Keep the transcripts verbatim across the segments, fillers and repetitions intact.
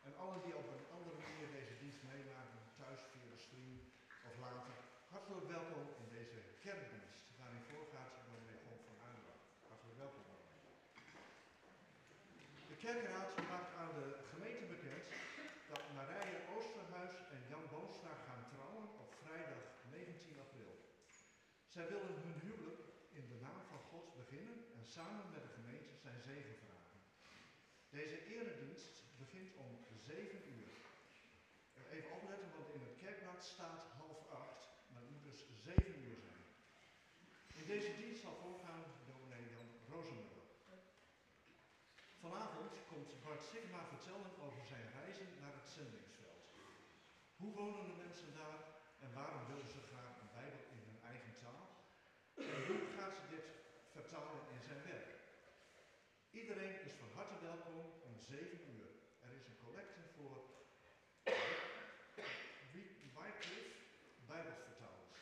En allen die op een andere manier deze dienst meemaken, thuis via de stream of later, hartelijk welkom in deze kerkdienst, waarin voorgaat dominee Gon van Aardenbach. Hartelijk welkom. De kerkraad maakt aan de gemeente bekend dat Marije Oosterhuis en Jan Boonstra gaan trouwen op vrijdag negentien april. Zij willen hun huwelijk in de naam van God beginnen en samen met de gemeente zijn zegen vragen. Deze eredienst begint om zeven uur. Even opletten, want in het kerkblad staat half acht, maar het moet dus zeven uur zijn. In deze dienst zal voorgaan dominee Jan Rozenmuller. Vanavond komt Bart Sigma vertellen over zijn reizen naar het zendingsveld. Hoe wonen de mensen daar en waarom willen ze graag een Bijbel in hun eigen taal? En hoe gaat ze dit vertalen in zijn werk? Iedereen is van harte welkom om zeven uur. Er is een collecte voor Wycliffe Bijbelvertalers.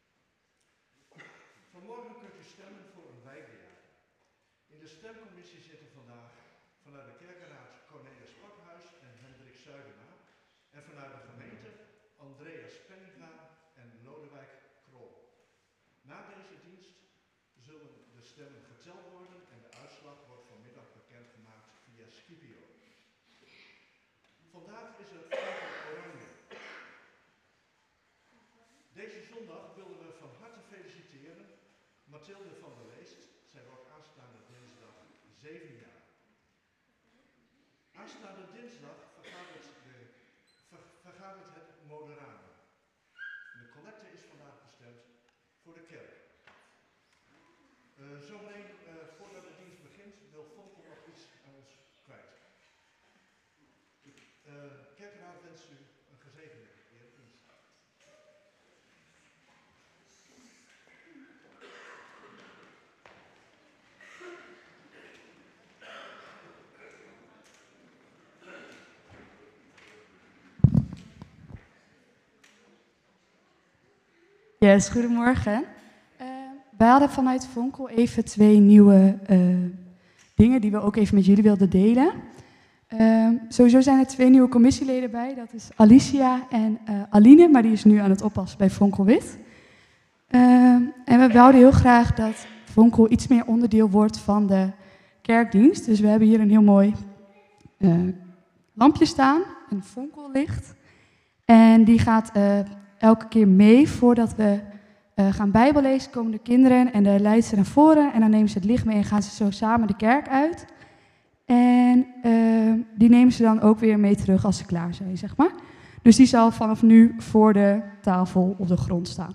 Vanmorgen kunt u stemmen voor een wijkbejaarde. In de stemcommissie zitten vandaag vanuit de kerkenraad Cornelis Pakhuis en Hendrik Zuidema. En vanuit de gemeente Andreas Penninga en Lodewijk Krol. Na deze dienst zullen de stemmen geteld worden en de uitslag wordt vanmiddag bekendgemaakt via Scipio. Vandaag is het Vogel Oranje. Deze zondag willen we van harte feliciteren Mathilde van der Leest. Zij wordt aanstaande dinsdag zeven jaar. Aanstaande dinsdag vergaat het, de, ver, vergaat het, het Moderane. De collecte is vandaag bestemd voor de kerk. Uh, Zometeen, uh, voordat de dienst begint, wil Vonkel nog iets aan ons kwijt. De uh, kerkraad wenst u een gezegende eredienst. Yes, goedemorgen. Uh, wij hadden vanuit Vonkel even twee nieuwe uh, dingen die we ook even met jullie wilden delen. Uh, sowieso zijn er twee nieuwe commissieleden bij. Dat is Alicia en uh, Aline, maar die is nu aan het oppassen bij Vonkel Wit. Uh, en we wouden heel graag dat Vonkel iets meer onderdeel wordt van de kerkdienst. Dus we hebben hier een heel mooi uh, lampje staan, een Vonkellicht. En die gaat uh, elke keer mee voordat we uh, gaan bijbellezen. Komen de kinderen en de leidster naar voren en dan nemen ze het licht mee en gaan ze zo samen de kerk uit. En uh, die nemen ze dan ook weer mee terug als ze klaar zijn, zeg maar. Dus die zal vanaf nu voor de tafel op de grond staan.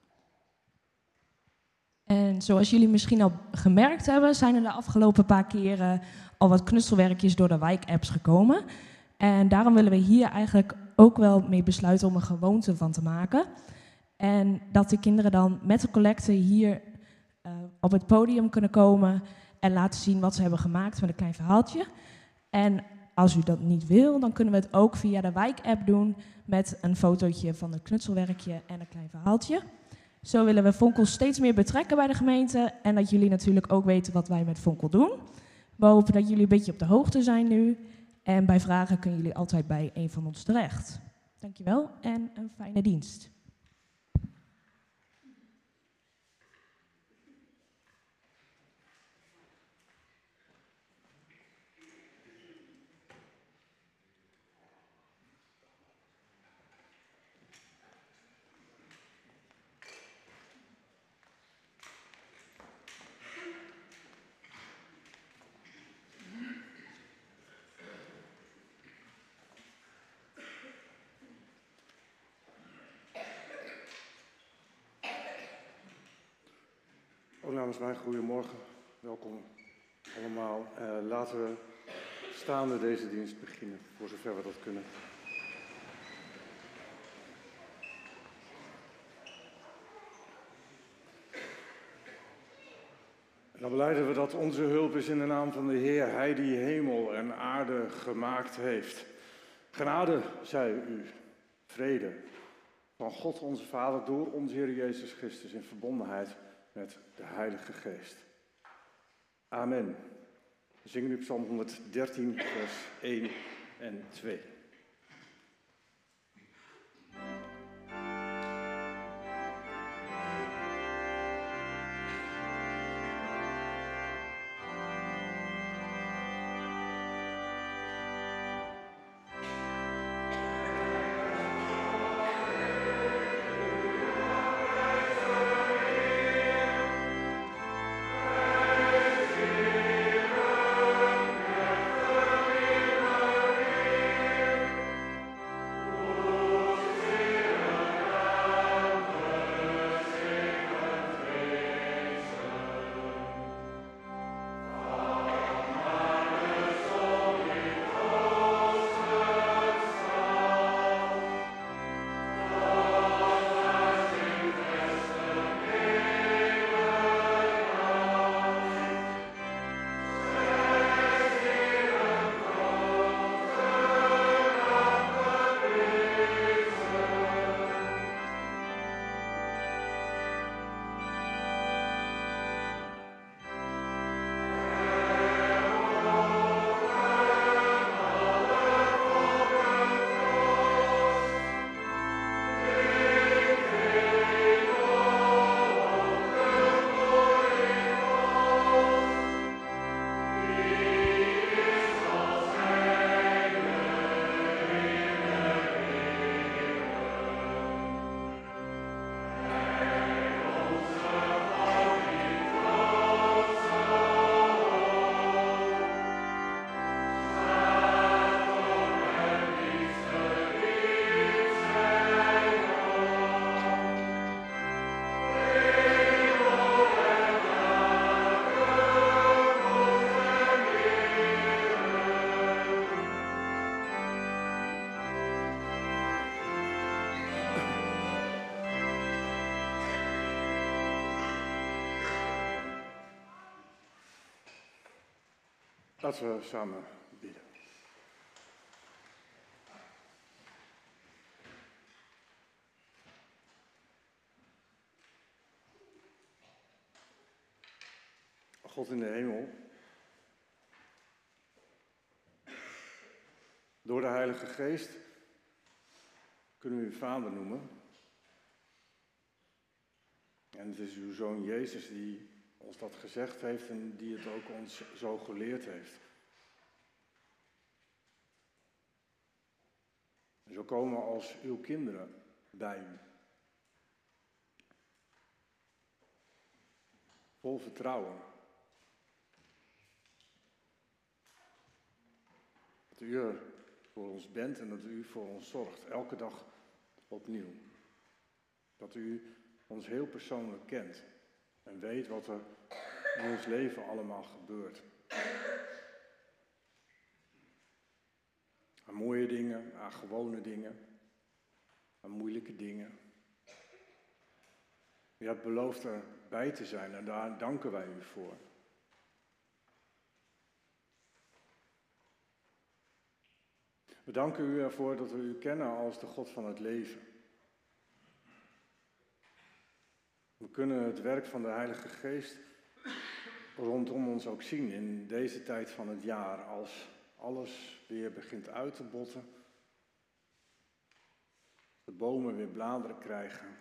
En zoals jullie misschien al gemerkt hebben, zijn er de afgelopen paar keren al wat knutselwerkjes door de wijk-apps gekomen. En daarom willen we hier eigenlijk ook wel mee besluiten om een gewoonte van te maken. En dat de kinderen dan met de collecte hier uh, op het podium kunnen komen en laten zien wat ze hebben gemaakt met een klein verhaaltje. En als u dat niet wil, dan kunnen we het ook via de wijk-app doen met een fotootje van het knutselwerkje en een klein verhaaltje. Zo willen we Vonkel steeds meer betrekken bij de gemeente en dat jullie natuurlijk ook weten wat wij met Vonkel doen. We hopen dat jullie een beetje op de hoogte zijn nu. En bij vragen kunnen jullie altijd bij een van ons terecht. Dankjewel en een fijne dienst. Ook namens mij, goedemorgen, welkom allemaal. Uh, laten we staande deze dienst beginnen, voor zover we dat kunnen. En dan belijden we dat onze hulp is in de naam van de Heer, Hij die hemel en aarde gemaakt heeft. Genade zij u, vrede van God onze Vader door onze Heer Jezus Christus in verbondenheid met de Heilige Geest. Amen. We zingen nu Psalm honderddertien, vers één en twee. Laten we samen bidden. God in de hemel, door de Heilige Geest kunnen we u Vader noemen. En het is uw Zoon Jezus die ons dat gezegd heeft en die het ook ons zo geleerd heeft. En zo komen we als uw kinderen bij u. Vol vertrouwen. Dat u er voor ons bent en dat u voor ons zorgt, elke dag opnieuw. Dat u ons heel persoonlijk kent en weet wat er in ons leven allemaal gebeurt. Aan mooie dingen, aan gewone dingen, aan moeilijke dingen. U hebt beloofd erbij te zijn en daar danken wij u voor. We danken u ervoor dat we u kennen als de God van het leven. We kunnen het werk van de Heilige Geest rondom ons ook zien in deze tijd van het jaar, als alles weer begint uit te botten, de bomen weer bladeren krijgen,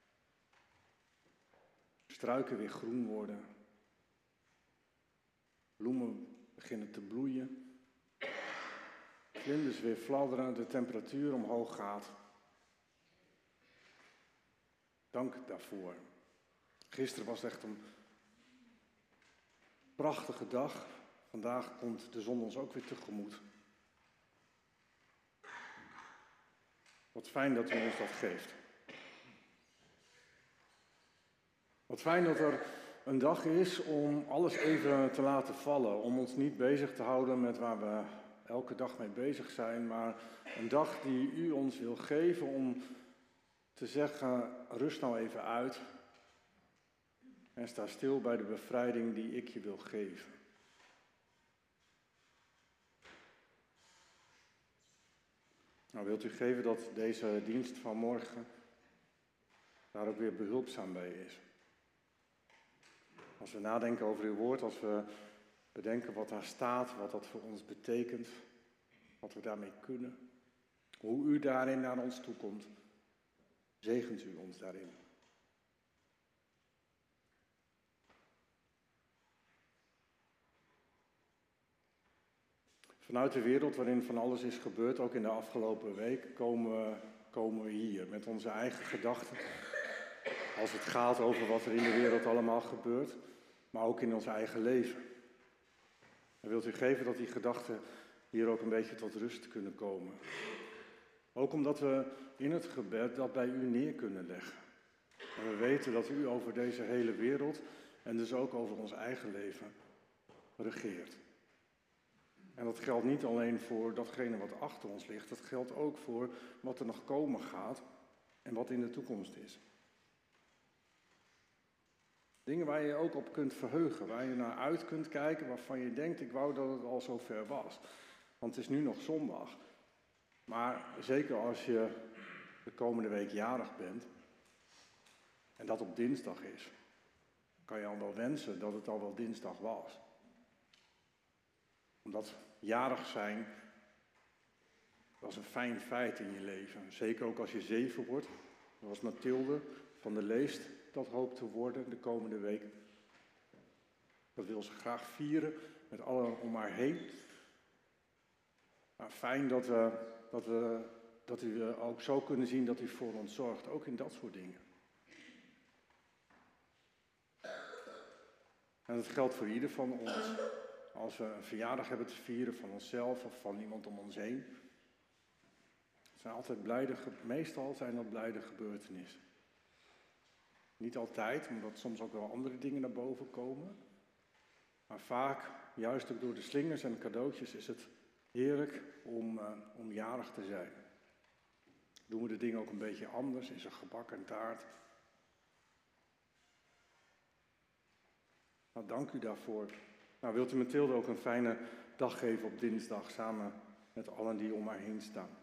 struiken weer groen worden, bloemen beginnen te bloeien, vlinders weer fladderen, de temperatuur omhoog gaat. Dank daarvoor. Gisteren was echt een prachtige dag. Vandaag komt de zon ons ook weer tegemoet. Wat fijn dat u ons dat geeft. Wat fijn dat er een dag is om alles even te laten vallen. Om ons niet bezig te houden met waar we elke dag mee bezig zijn. Maar een dag die u ons wil geven om te zeggen, rust nou even uit. En sta stil bij de bevrijding die ik je wil geven. Nou, wilt u geven dat deze dienst van morgen daar ook weer behulpzaam bij is. Als we nadenken over uw woord, als we bedenken wat daar staat, wat dat voor ons betekent. wat we daarmee kunnen. Hoe u daarin naar ons toe komt. Zegent u ons daarin. Vanuit de wereld waarin van alles is gebeurd, ook in de afgelopen week, komen we, komen we hier met onze eigen gedachten. Als het gaat over wat er in de wereld allemaal gebeurt, maar ook in ons eigen leven. En wilt u geven dat die gedachten hier ook een beetje tot rust kunnen komen. Ook omdat we in het gebed dat bij u neer kunnen leggen. En we weten dat u over deze hele wereld en dus ook over ons eigen leven regeert. En dat geldt niet alleen voor datgene wat achter ons ligt, dat geldt ook voor wat er nog komen gaat en wat in de toekomst is. Dingen waar je ook op kunt verheugen, waar je naar uit kunt kijken, waarvan je denkt, ik wou dat het al zo ver was. Want het is nu nog zondag. Maar zeker als je de komende week jarig bent, en dat op dinsdag is, kan je al wel wensen dat het al wel dinsdag was. Omdat jarig zijn, dat is een fijn feit in je leven. Zeker ook als je zeven wordt, zoals Mathilde van der Leest dat hoopt te worden de komende week. Dat wil ze graag vieren met allen om haar heen. Maar fijn dat we, dat we, dat u ook zo kunnen zien dat u voor ons zorgt, ook in dat soort dingen. En dat geldt voor ieder van ons. Als we een verjaardag hebben te vieren van onszelf of van iemand om ons heen. Het zijn altijd blijde, meestal zijn dat blijde gebeurtenissen. Niet altijd, omdat soms ook wel andere dingen naar boven komen. Maar vaak, juist ook door de slingers en cadeautjes, is het heerlijk om, uh, om jarig te zijn. Doen we de dingen ook een beetje anders, is er gebak en taart. Nou, dank u daarvoor. Nou, wilt u Mathilde ook een fijne dag geven op dinsdag, samen met allen die om haar heen staan.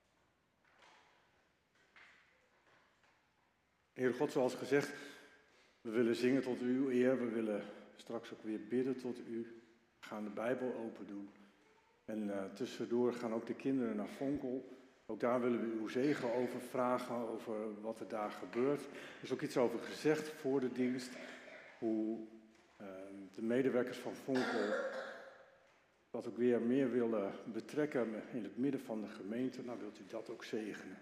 Heer God, zoals gezegd, we willen zingen tot uw eer, we willen straks ook weer bidden tot u. We gaan de Bijbel open doen. En uh, tussendoor gaan ook de kinderen naar Vonkel. Ook daar willen we uw zegen over vragen, over wat er daar gebeurt. Er is ook iets over gezegd voor de dienst, hoe uh, de medewerkers van Vonkel dat ook weer meer willen betrekken in het midden van de gemeente. Nou, wilt u dat ook zegenen.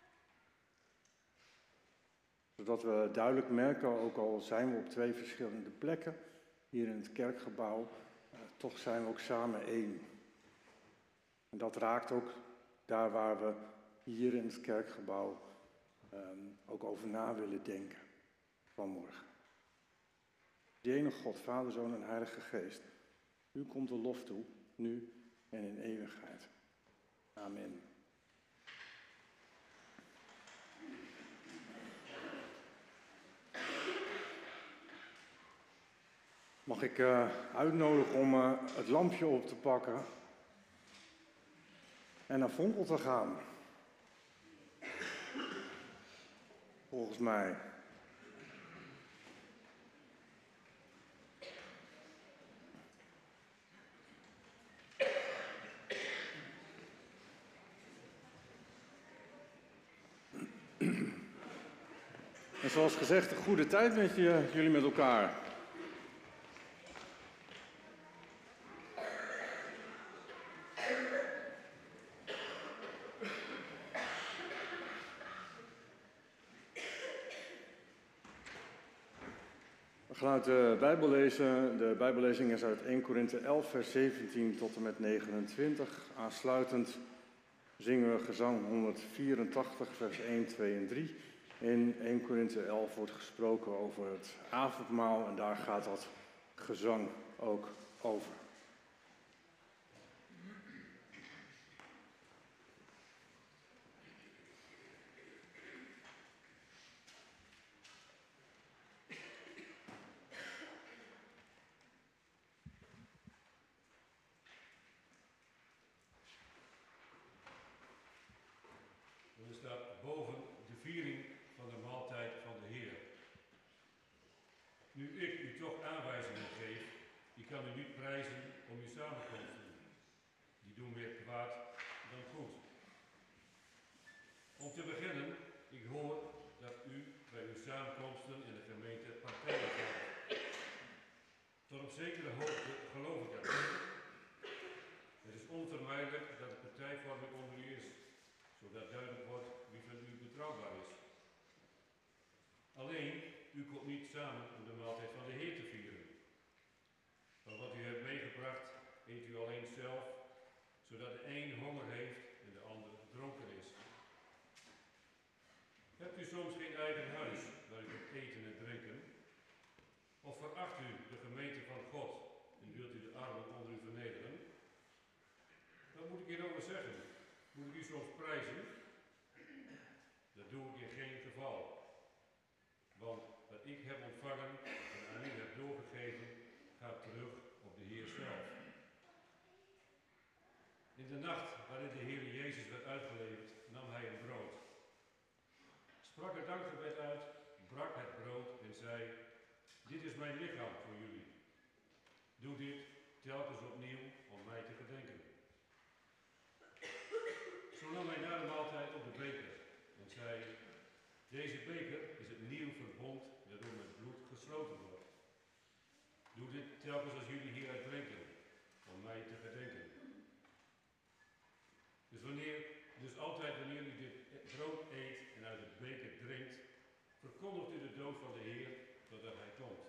Zodat we duidelijk merken, ook al zijn we op twee verschillende plekken, hier in het kerkgebouw, uh, toch zijn we ook samen één. En dat raakt ook daar waar we hier in het kerkgebouw um, ook over na willen denken vanmorgen. Die ene God, Vader, Zoon en Heilige Geest, u komt de lof toe, nu en in eeuwigheid. Amen. Mag ik uh, uitnodigen om uh, het lampje op te pakken en naar Vonkel te gaan. Volgens mij. En zoals gezegd, een goede tijd met je, jullie met elkaar. We gaan uit de Bijbel lezen. De Bijbellezing is uit eerste Korinthe elf, vers zeventien tot en met negenentwintig. Aansluitend zingen we gezang honderdvierentachtig, vers één, twee en drie. In eerste Korinthe elf wordt gesproken over het avondmaal en daar gaat dat gezang ook over. Er staat boven de viering van de maaltijd van de Heer. Nu ik u toch aanwijzingen geef, ik kan u niet prijzen om uw samenkomsten. Die doen weer kwaad niet samen om de maaltijd van de Heer te vieren. Maar wat u hebt meegebracht, eet u alleen zelf, zodat de een honger heeft en de ander dronken is. Hebt u soms geen eigen huis waar u kunt eten en drinken? Of veracht u de gemeente van God en wilt u de armen onder u vernederen? Wat moet ik hierover zeggen? Moet ik u soms prijzen? Dat doe ik in geen geval. Want wat ik heb ontvangen en aan u heb doorgegeven, gaat terug op de Heer zelf. In de nacht waarin de Heer Jezus werd uitgeleverd, nam hij een brood. Sprak het dankgebed uit, brak het brood en zei: dit is mijn lichaam voor jullie. Doe dit telkens opnieuw om mij te gedenken. Zo nam hij na de maaltijd op de beker en zei: deze beker is het nieuw verbond dat door mijn bloed gesloten wordt. Doe dit telkens als jullie hieruit drinken, om mij te gedenken. Dus, wanneer, dus altijd wanneer u dit brood eet en uit de beker drinkt, verkondigt u de dood van de Heer totdat hij komt.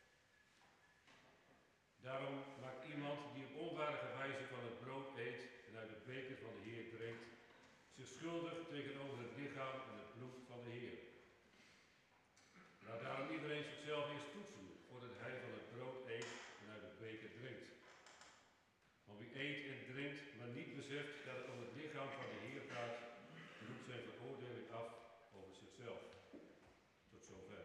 Daarom maakt iemand die op onwaardige wijze van het brood eet en uit de beker van de Heer drinkt, zich schuldig tegenover het lichaam en het bloed van de Heer. Laat daarom iedereen zichzelf eens toetsen voordat hij van het brood eet en uit de beker drinkt. Want wie eet en drinkt, maar niet beseft dat het om het lichaam van de Heer gaat, roept zijn veroordeling af over zichzelf. Tot zover.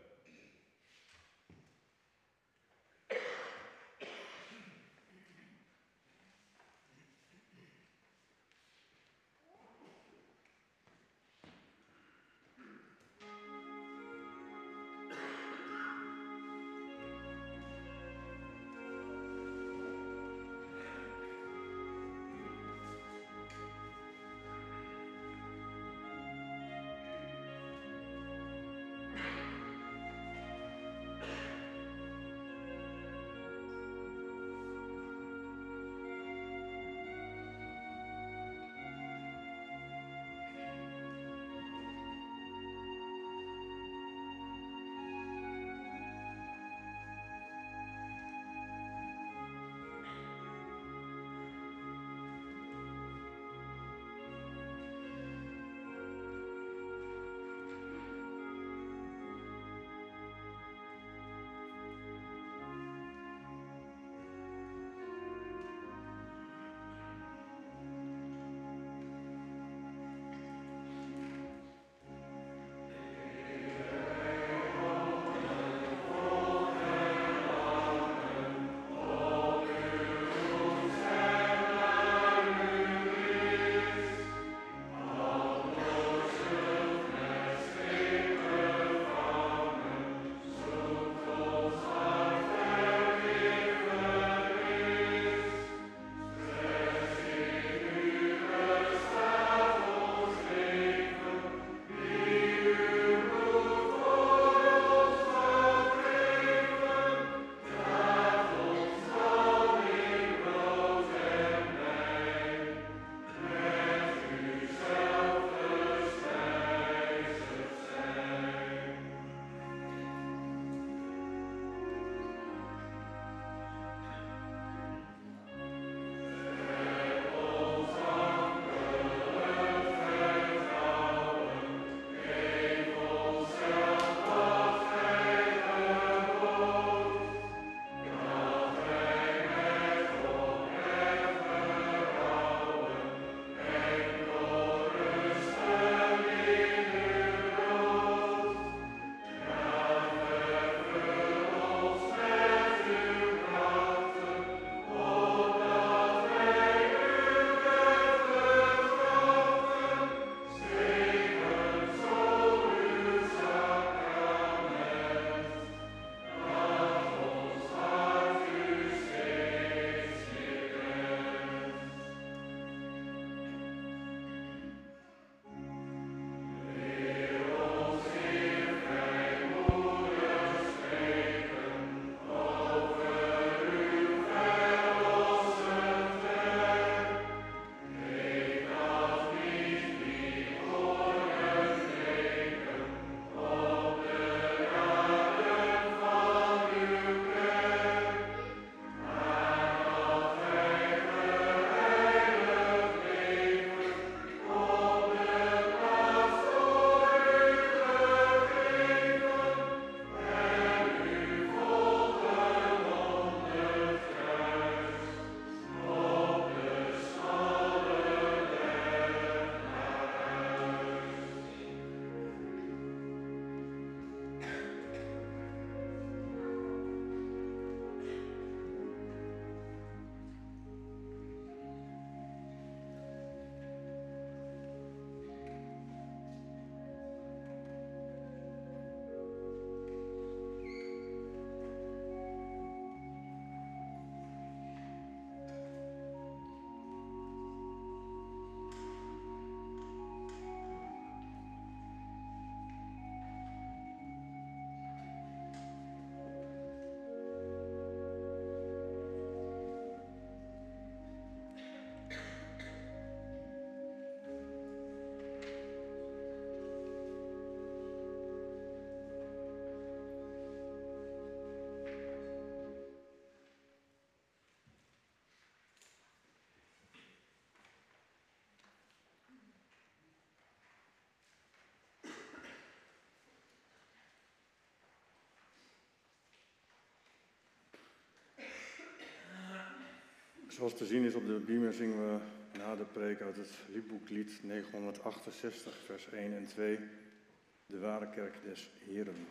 Zoals te zien is op de beamer zingen we na de preek uit het liedboeklied negenhonderdachtenzestig, vers één en twee, de ware kerk des Heren.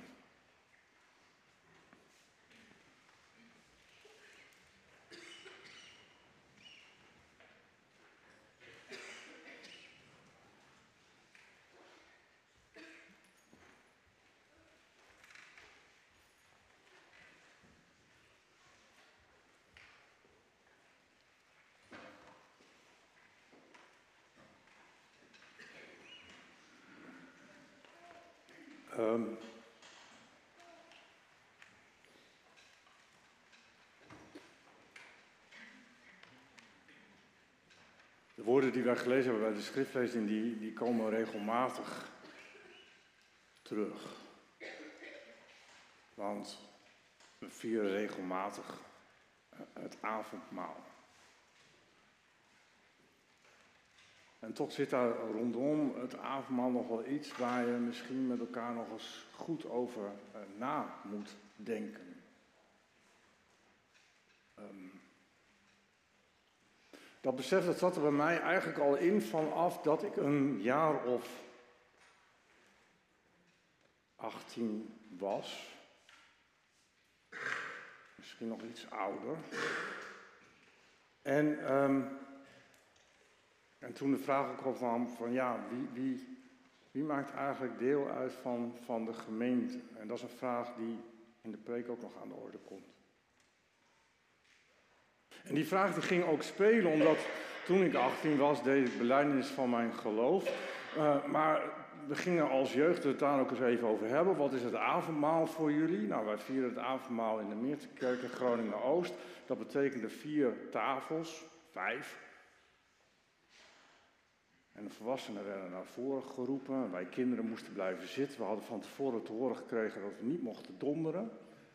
Um, de woorden die wij gelezen hebben bij de schriftlezing, die, die komen regelmatig terug. Want we vieren regelmatig het avondmaal. En toch zit daar rondom het avondmaal nog wel iets waar je misschien met elkaar nog eens goed over uh, na moet denken. Um, dat besef dat zat er bij mij eigenlijk al in vanaf dat ik een jaar of achttien was. Misschien nog iets ouder. En... Um, En toen de vraag ook kwam van ja, wie, wie, wie maakt eigenlijk deel uit van, van de gemeente? En dat is een vraag die in de preek ook nog aan de orde komt. En die vraag die ging ook spelen omdat toen ik achttien was, deed ik belijdenis van mijn geloof. Uh, maar we gingen als jeugd het daar ook eens even over hebben. Wat is het avondmaal voor jullie? Nou, wij vieren het avondmaal in de Meertenkerk in Groningen-Oost. Dat betekende vier tafels, vijf. En de volwassenen werden naar voren geroepen. Wij kinderen moesten blijven zitten. We hadden van tevoren te horen gekregen dat we niet mochten donderen.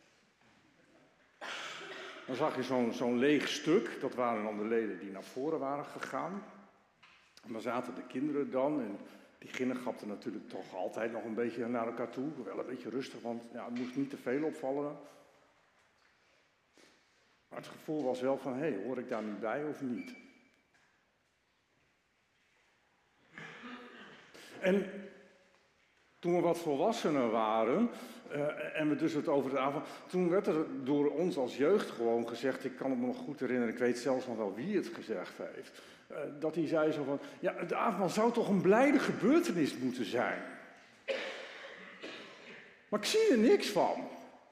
Dan zag je zo'n, zo'n leeg stuk. Dat waren dan de leden die naar voren waren gegaan. En daar zaten de kinderen dan. En die ginnegapten natuurlijk toch altijd nog een beetje naar elkaar toe. Wel een beetje rustig, want ja, het moest niet te veel opvallen. Maar het gevoel was wel van, hé, hey, hoor ik daar niet bij of niet? En toen we wat volwassener waren, uh, en we dus het over de avond, toen werd er door ons als jeugd gewoon gezegd, ik kan het me nog goed herinneren, ik weet zelfs nog wel wie het gezegd heeft, uh, dat hij zei zo van, ja, de avondmaal zou toch een blijde gebeurtenis moeten zijn. Maar ik zie er niks van.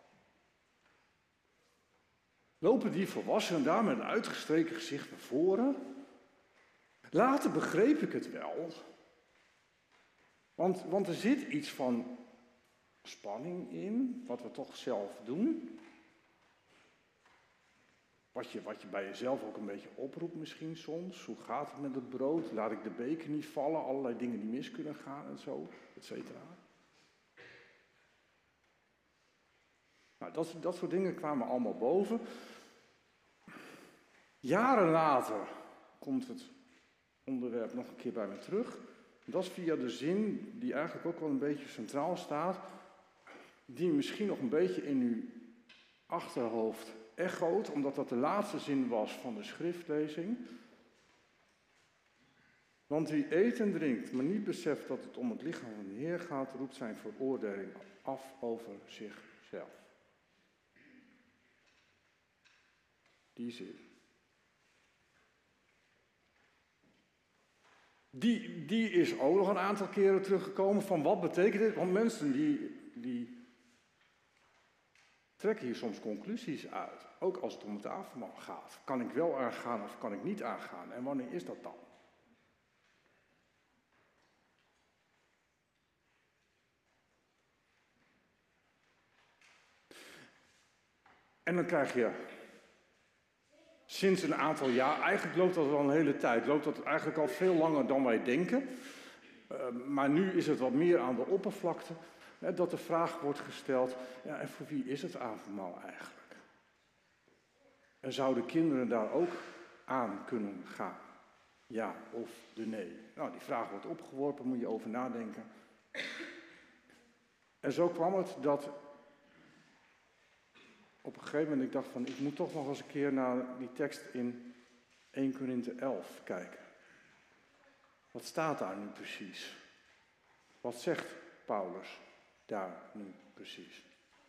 Lopen die volwassenen daar met een uitgestreken gezicht naar voren? Later begreep ik het wel. Want, want er zit iets van spanning in, wat we toch zelf doen. Wat je, wat je bij jezelf ook een beetje oproept misschien soms. Hoe gaat het met het brood? Laat ik de beker niet vallen? Allerlei dingen die mis kunnen gaan en zo, et cetera. Nou, dat, dat soort dingen kwamen allemaal boven. Jaren later komt het onderwerp nog een keer bij me terug. Dat is via de zin die eigenlijk ook wel een beetje centraal staat, die misschien nog een beetje in uw achterhoofd echoot, omdat dat de laatste zin was van de schriftlezing. Want wie eet en drinkt, maar niet beseft dat het om het lichaam van de Heer gaat, roept zijn veroordeling af over zichzelf. Die zin. Die, die is ook nog een aantal keren teruggekomen van wat betekent dit? Want mensen die, die trekken hier soms conclusies uit. Ook als het om het avondmaal gaat. Kan ik wel aangaan of kan ik niet aangaan? En wanneer is dat dan? En dan krijg je sinds een aantal jaar, eigenlijk loopt dat al een hele tijd, loopt dat eigenlijk al veel langer dan wij denken. Uh, maar nu is het wat meer aan de oppervlakte, hè, dat de vraag wordt gesteld, ja, en voor wie is het avondmaal eigenlijk? En zouden kinderen daar ook aan kunnen gaan? Ja of de nee? Nou, die vraag wordt opgeworpen, moet je over nadenken. En zo kwam het dat op een gegeven moment ik dacht van, ik moet toch nog eens een keer naar die tekst in eerste Korinthe elf kijken. Wat staat daar nu precies? Wat zegt Paulus daar nu precies?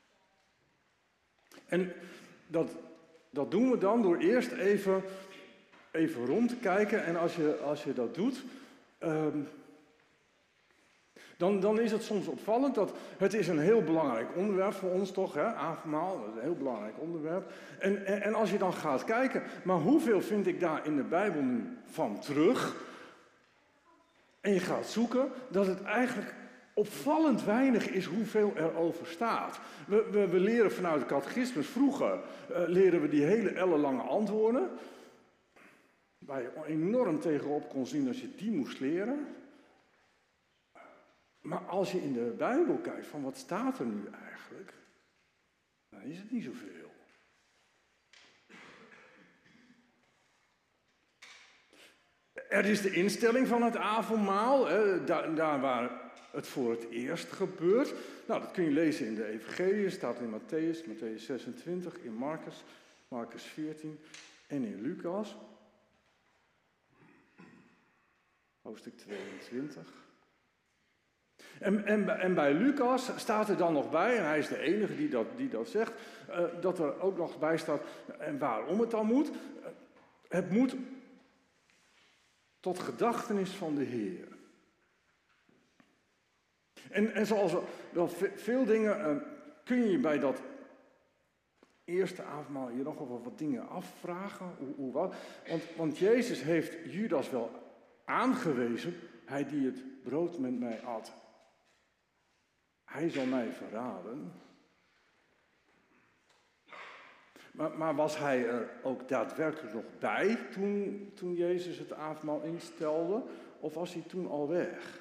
En dat, dat doen we dan door eerst even, even rond te kijken. En als je, als je dat doet, um, dan, dan is het soms opvallend dat het is een heel belangrijk onderwerp voor ons toch, hè? Avondmaal, dat is een heel belangrijk onderwerp. En, en, en als je dan gaat kijken, maar hoeveel vind ik daar in de Bijbel nu van terug? En je gaat zoeken dat het eigenlijk opvallend weinig is hoeveel er over staat. We, we, we leren vanuit de catechismus vroeger, uh, leren we die hele ellenlange antwoorden. Waar je enorm tegenop kon zien als je die moest leren. Maar als je in de Bijbel kijkt van wat staat er nu eigenlijk, dan is het niet zoveel. Er is de instelling van het avondmaal, hè, daar, daar waar het voor het eerst gebeurt. Nou, dat kun je lezen in de Evangelie, staat in Matthäus, Matthäus zesentwintig, in Marcus, Marcus veertien en in Lucas, hoofdstuk tweeëntwintig. En, en, en bij Lucas staat er dan nog bij, en hij is de enige die dat, die dat zegt, uh, dat er ook nog bij staat, en waarom het dan moet. Uh, het moet tot gedachtenis van de Heer. En, en zoals wel veel dingen, uh, kun je bij dat eerste avondmaal je nog wel wat dingen afvragen. Hoe, hoe wat. Want, want Jezus heeft Judas wel aangewezen, hij die het brood met mij at. Hij zal mij verraden. Maar, maar was hij er ook daadwerkelijk nog bij toen, toen Jezus het avondmaal instelde? Of was hij toen al weg?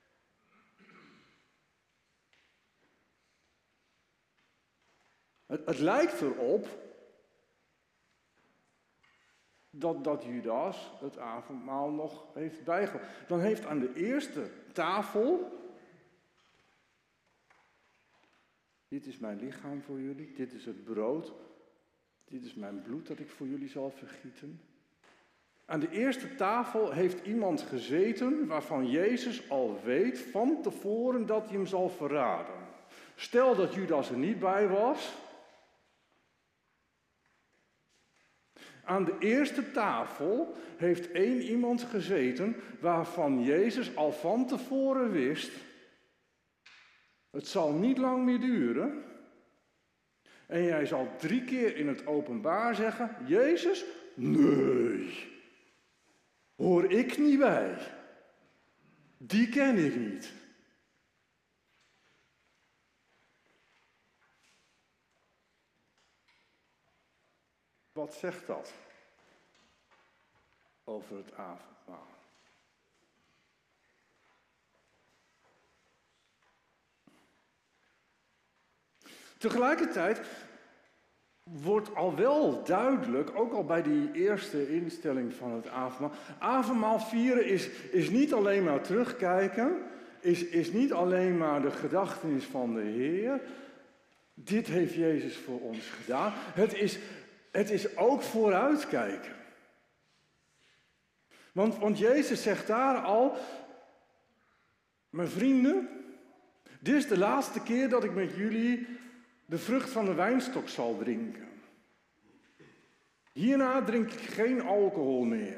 Het, het lijkt erop dat, dat Judas het avondmaal nog heeft bijgewoond. Dan heeft aan de eerste tafel: dit is mijn lichaam voor jullie, dit is het brood, dit is mijn bloed dat ik voor jullie zal vergieten. Aan de eerste tafel heeft iemand gezeten waarvan Jezus al weet van tevoren dat hij hem zal verraden. Stel dat Judas er niet bij was. Aan de eerste tafel heeft één iemand gezeten waarvan Jezus al van tevoren wist: het zal niet lang meer duren. En jij zal drie keer in het openbaar zeggen: Jezus, nee, hoor ik niet bij. Die ken ik niet. Wat zegt dat over het avondmaal? Tegelijkertijd wordt al wel duidelijk, ook al bij die eerste instelling van het avondmaal, avondmaal vieren is, is niet alleen maar terugkijken, is, is niet alleen maar de gedachtenis van de Heer. Dit heeft Jezus voor ons gedaan. Het is, het is ook vooruitkijken. Want, want Jezus zegt daar al: mijn vrienden, dit is de laatste keer dat ik met jullie de vrucht van de wijnstok zal drinken. Hierna drink ik geen alcohol meer.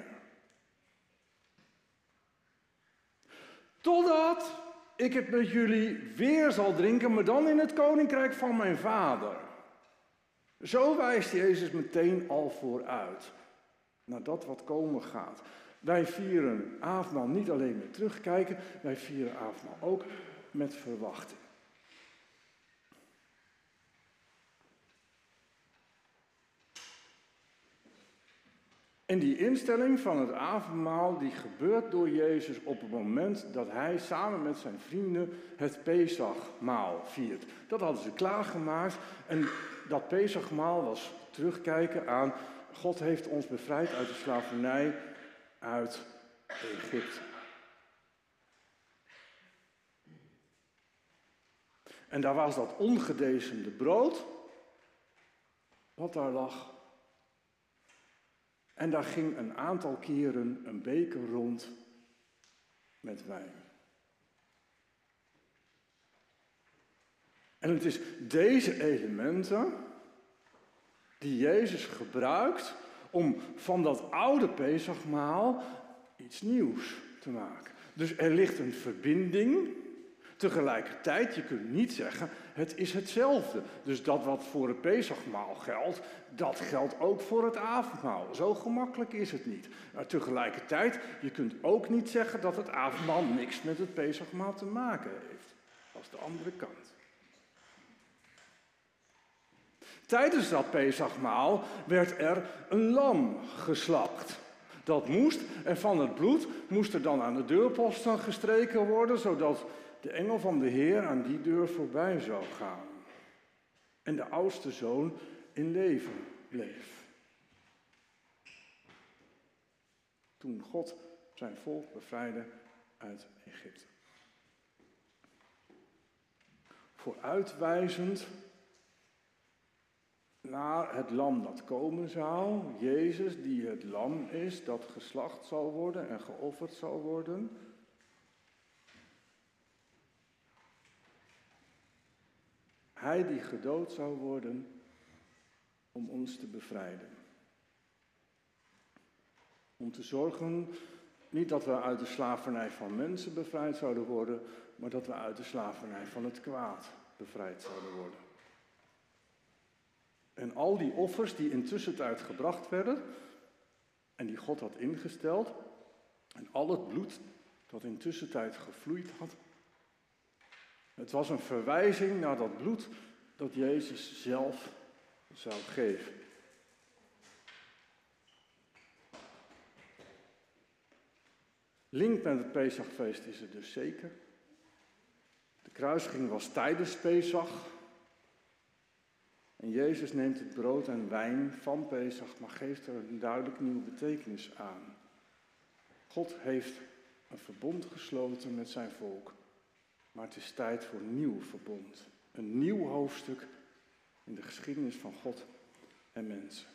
Totdat ik het met jullie weer zal drinken, maar dan in het koninkrijk van mijn Vader. Zo wijst Jezus meteen al vooruit naar dat wat komen gaat. Wij vieren avondmaal niet alleen met terugkijken, wij vieren avondmaal ook met verwachting. En die instelling van het avondmaal, die gebeurt door Jezus op het moment dat hij samen met zijn vrienden het Pesachmaal viert. Dat hadden ze klaargemaakt en dat Pesachmaal was terugkijken aan: God heeft ons bevrijd uit de slavernij uit Egypte. En daar was dat ongedezemde brood wat daar lag. En daar ging een aantal keren een beker rond met wijn. En het is deze elementen die Jezus gebruikt om van dat oude Pesachmaal iets nieuws te maken. Dus er ligt een verbinding. Tegelijkertijd, je kunt niet zeggen, het is hetzelfde. Dus dat wat voor het Pesachmaal geldt, dat geldt ook voor het avondmaal. Zo gemakkelijk is het niet. Maar tegelijkertijd, je kunt ook niet zeggen dat het avondmaal niks met het Pesachmaal te maken heeft. Dat is de andere kant. Tijdens dat Pesachmaal werd er een lam geslacht. Dat moest, en van het bloed moest er dan aan de deurposten gestreken worden, zodat de engel van de Heer aan die deur voorbij zou gaan. En de oudste zoon in leven bleef. Toen God zijn volk bevrijdde uit Egypte. Vooruitwijzend naar het lam dat komen zou, Jezus die het lam is dat geslacht zal worden en geofferd zal worden. Hij die gedood zou worden om ons te bevrijden. Om te zorgen, niet dat we uit de slavernij van mensen bevrijd zouden worden, maar dat we uit de slavernij van het kwaad bevrijd zouden worden. En al die offers die in tussentijd gebracht werden, en die God had ingesteld, en al het bloed dat in tussentijd gevloeid had, het was een verwijzing naar dat bloed dat Jezus zelf zou geven. Link met het Pesachfeest is er dus zeker. De kruisiging was tijdens Pesach. En Jezus neemt het brood en wijn van Pesach, maar geeft er een duidelijk nieuwe betekenis aan. God heeft een verbond gesloten met zijn volk. Maar het is tijd voor een nieuw verbond. Een nieuw hoofdstuk in de geschiedenis van God en mensen.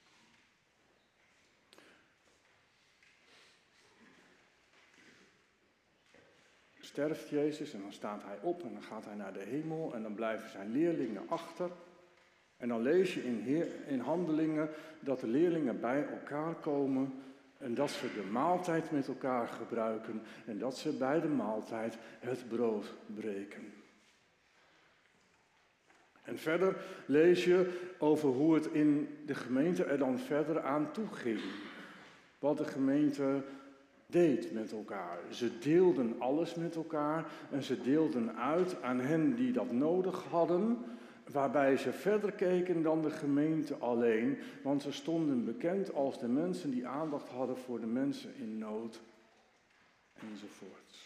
Sterft Jezus en dan staat hij op en dan gaat hij naar de hemel en dan blijven zijn leerlingen achter. En dan lees je in, heer, in Handelingen dat de leerlingen bij elkaar komen en dat ze de maaltijd met elkaar gebruiken en dat ze bij de maaltijd het brood breken. En verder lees je over hoe het in de gemeente er dan verder aan toe ging. Wat de gemeente deed met elkaar. Ze deelden alles met elkaar en ze deelden uit aan hen die dat nodig hadden, waarbij ze verder keken dan de gemeente alleen, want ze stonden bekend als de mensen die aandacht hadden voor de mensen in nood, enzovoorts.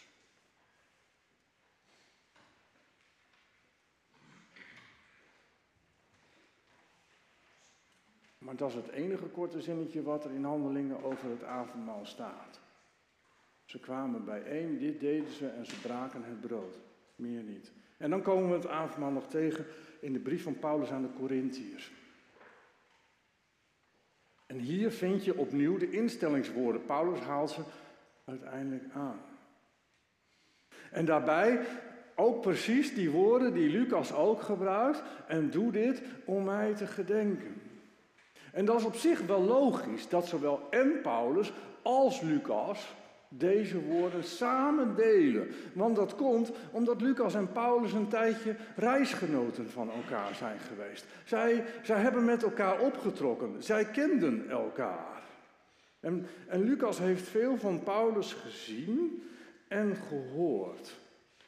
Maar dat is het enige korte zinnetje wat er in Handelingen over het avondmaal staat. Ze kwamen bijeen, dit deden ze en ze braken het brood. Meer niet. En dan komen we het avondmaal nog tegen in de brief van Paulus aan de Korintiërs. En hier vind je opnieuw de instellingswoorden. Paulus haalt ze uiteindelijk aan. En daarbij ook precies die woorden die Lucas ook gebruikt. En doe dit om mij te gedenken. En dat is op zich wel logisch dat zowel en Paulus als Lucas deze woorden samen delen. Want dat komt omdat Lucas en Paulus een tijdje reisgenoten van elkaar zijn geweest. Zij, zij hebben met elkaar opgetrokken. Zij kenden elkaar. En, en Lucas heeft veel van Paulus gezien en gehoord.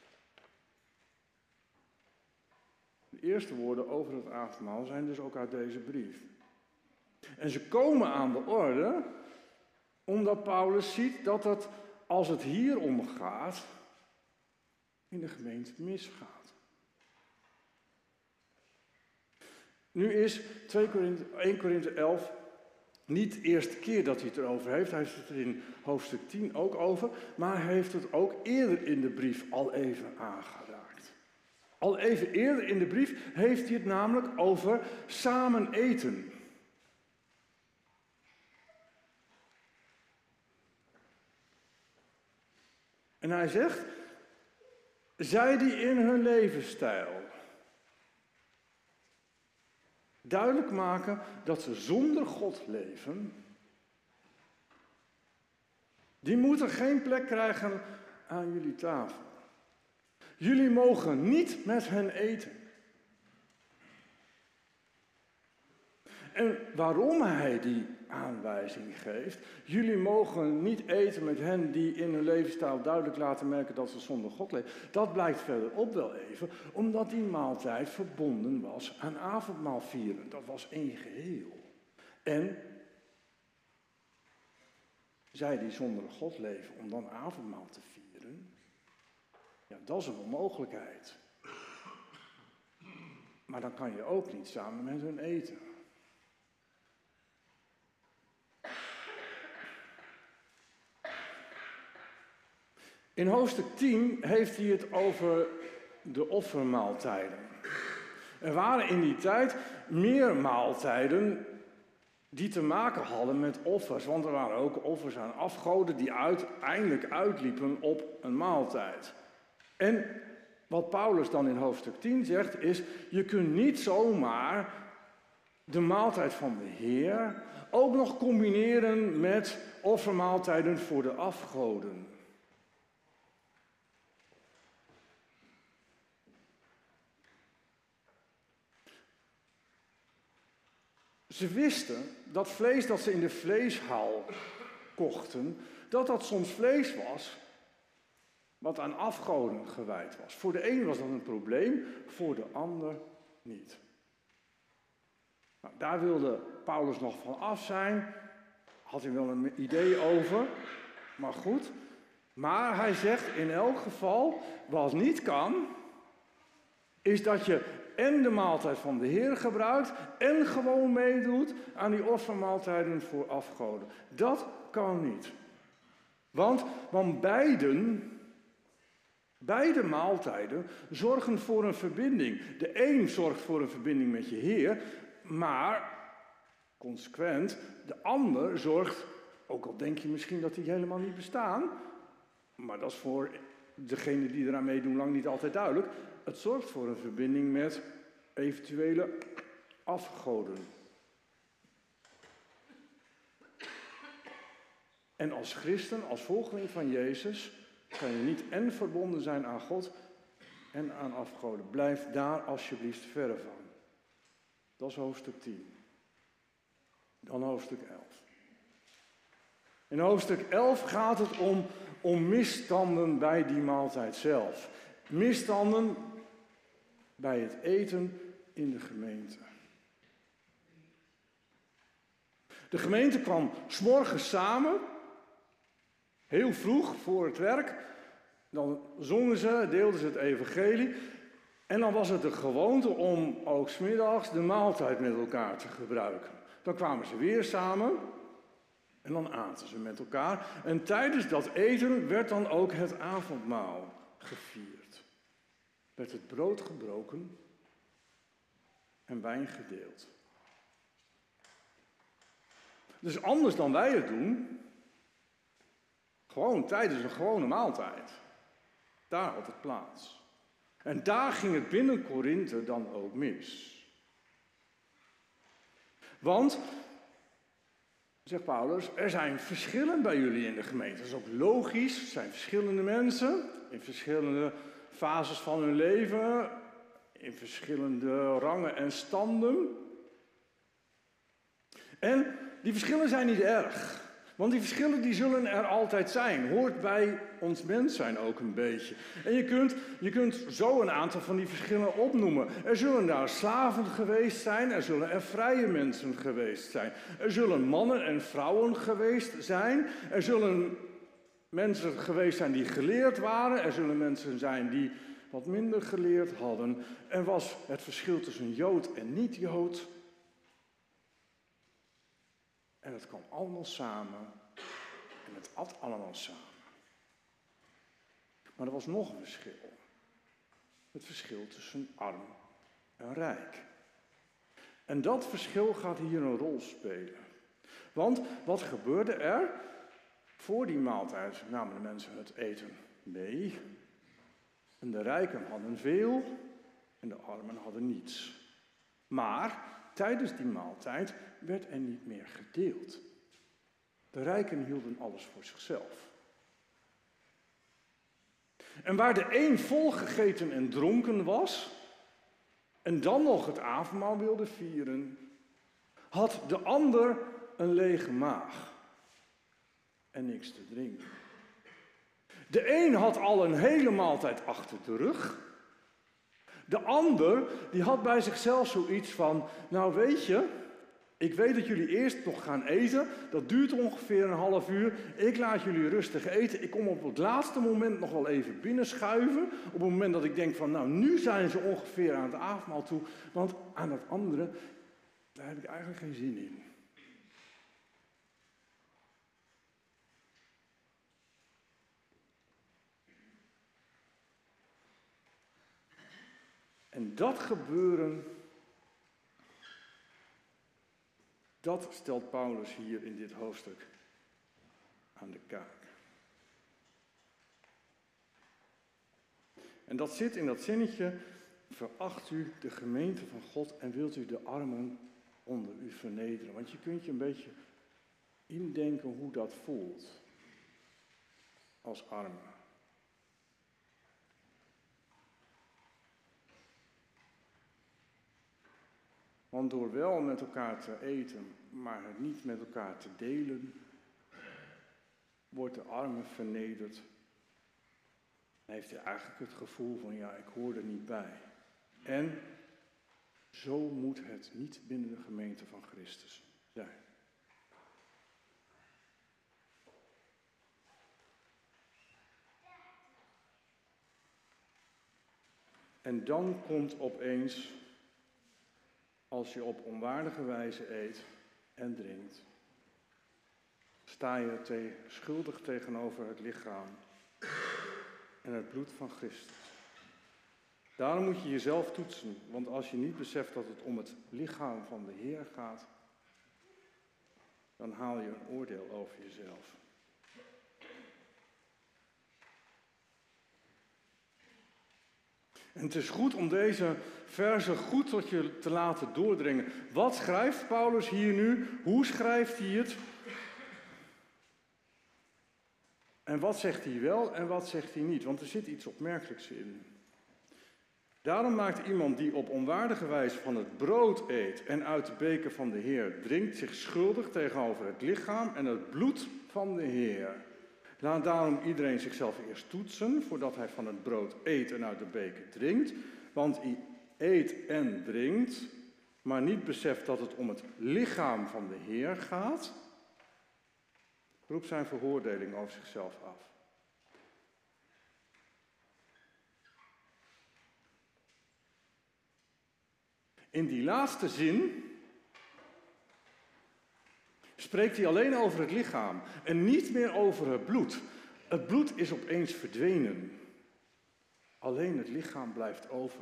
De eerste woorden over het avondmaal zijn dus ook uit deze brief. En ze komen aan de orde omdat Paulus ziet dat het, als het hier om gaat, in de gemeente misgaat. Nu is eerste Korinthe elf niet de eerste keer dat hij het erover heeft. Hij heeft het er in hoofdstuk tien ook over. Maar hij heeft het ook eerder in de brief al even aangeraakt. Al even eerder in de brief heeft hij het namelijk over samen eten. En hij zegt, zij die in hun levensstijl duidelijk maken dat ze zonder God leven, die moeten geen plek krijgen aan jullie tafel. Jullie mogen niet met hen eten. En waarom hij die aanwijzing geeft, jullie mogen niet eten met hen die in hun levensstijl duidelijk laten merken dat ze zonder God leven, dat blijkt verderop wel even, omdat die maaltijd verbonden was aan avondmaal vieren. Dat was één geheel. En zij die zonder God leven, om dan avondmaal te vieren, ja, dat is een onmogelijkheid. Maar dan kan je ook niet samen met hun eten. In hoofdstuk tien heeft hij het over de offermaaltijden. Er waren in die tijd meer maaltijden die te maken hadden met offers. Want er waren ook offers aan afgoden die uiteindelijk uitliepen op een maaltijd. En wat Paulus dan in hoofdstuk tien zegt is, je kunt niet zomaar de maaltijd van de Heer ook nog combineren met offermaaltijden voor de afgoden. Ze wisten dat vlees dat ze in de vleeshal kochten, dat dat soms vlees was wat aan afgoden gewijd was. Voor de een was dat een probleem, voor de ander niet. Nou, daar wilde Paulus nog van af zijn, had hij wel een idee over, maar goed. Maar hij zegt in elk geval, wat niet kan, is dat je en de maaltijd van de Heer gebruikt en gewoon meedoet aan die offermaaltijden voor afgoden. Dat kan niet. Want, want beiden, beide maaltijden zorgen voor een verbinding. De een zorgt voor een verbinding met je Heer, maar consequent, de ander zorgt, ook al denk je misschien dat die helemaal niet bestaan, maar dat is voor degenen die eraan meedoen lang niet altijd duidelijk. Het zorgt voor een verbinding met eventuele afgoden. En als christen, als volgeling van Jezus, kan je niet en verbonden zijn aan God en aan afgoden. Blijf daar alsjeblieft verre van. Dat is hoofdstuk tien. Dan hoofdstuk elf. In hoofdstuk elf gaat het om, om misstanden bij die maaltijd zelf. Misstanden bij het eten in de gemeente. De gemeente kwam 's morgens samen, heel vroeg voor het werk. Dan zongen ze, deelden ze het evangelie. En dan was het de gewoonte om ook 's middags de maaltijd met elkaar te gebruiken. Dan kwamen ze weer samen en dan aten ze met elkaar. En tijdens dat eten werd dan ook het avondmaal gevierd. Werd het brood gebroken en wijn gedeeld. Dus anders dan wij het doen, gewoon tijdens een gewone maaltijd. Daar had het plaats. En daar ging het binnen Korinthe dan ook mis. Want, zegt Paulus, er zijn verschillen bij jullie in de gemeente. Dat is ook logisch. Er zijn verschillende mensen in verschillende fases van hun leven, in verschillende rangen en standen. En die verschillen zijn niet erg. Want die verschillen die zullen er altijd zijn. Hoort bij ons mens zijn ook een beetje. En je kunt, je kunt zo een aantal van die verschillen opnoemen. Er zullen daar slaven geweest zijn. Er zullen er vrije mensen geweest zijn. Er zullen mannen en vrouwen geweest zijn. Er zullen mensen geweest zijn die geleerd waren. Er zullen mensen zijn die wat minder geleerd hadden. Er was het verschil tussen Jood en niet-Jood. En het kwam allemaal samen. En het at allemaal samen. Maar er was nog een verschil. Het verschil tussen arm en rijk. En dat verschil gaat hier een rol spelen. Want wat gebeurde er? Voor die maaltijd namen de mensen het eten Nee, en de rijken hadden veel en de armen hadden niets. Maar tijdens die maaltijd werd er niet meer gedeeld. De rijken hielden alles voor zichzelf. En waar de een volgegeten en dronken was, en dan nog het avondmaal wilde vieren, had de ander een lege maag en niks te drinken. De een had al een hele maaltijd achter de rug. De ander, die had bij zichzelf zoiets van, nou weet je, ik weet dat jullie eerst nog gaan eten, dat duurt ongeveer een half uur. Ik laat jullie rustig eten. Ik kom op het laatste moment nog wel even binnenschuiven. Op het moment dat ik denk van, nou nu zijn ze ongeveer aan het avondmaal toe. Want aan dat andere, daar heb ik eigenlijk geen zin in. En dat gebeuren, dat stelt Paulus hier in dit hoofdstuk aan de kaak. En dat zit in dat zinnetje, veracht u de gemeente van God en wilt u de armen onder u vernederen. Want je kunt je een beetje indenken hoe dat voelt als arme. Want door wel met elkaar te eten, maar het niet met elkaar te delen, wordt de arme vernederd. Dan heeft hij eigenlijk het gevoel van, ja, ik hoor er niet bij. En zo moet het niet binnen de gemeente van Christus zijn. En dan komt opeens, als je op onwaardige wijze eet en drinkt, sta je te, schuldig tegenover het lichaam en het bloed van Christus. Daarom moet je jezelf toetsen, want als je niet beseft dat het om het lichaam van de Heer gaat, dan haal je een oordeel over jezelf. En het is goed om deze verse goed tot je te laten doordringen. Wat schrijft Paulus hier nu? Hoe schrijft hij het? En wat zegt hij wel en wat zegt hij niet? Want er zit iets opmerkelijks in. Daarom maakt iemand die op onwaardige wijze van het brood eet en uit de beker van de Heer drinkt zich schuldig tegenover het lichaam en het bloed van de Heer. Laat daarom iedereen zichzelf eerst toetsen voordat hij van het brood eet en uit de beker drinkt. Want hij eet en drinkt, maar niet beseft dat het om het lichaam van de Heer gaat, roept zijn veroordeling over zichzelf af. In die laatste zin spreekt hij alleen over het lichaam en niet meer over het bloed. Het bloed is opeens verdwenen. Alleen het lichaam blijft over.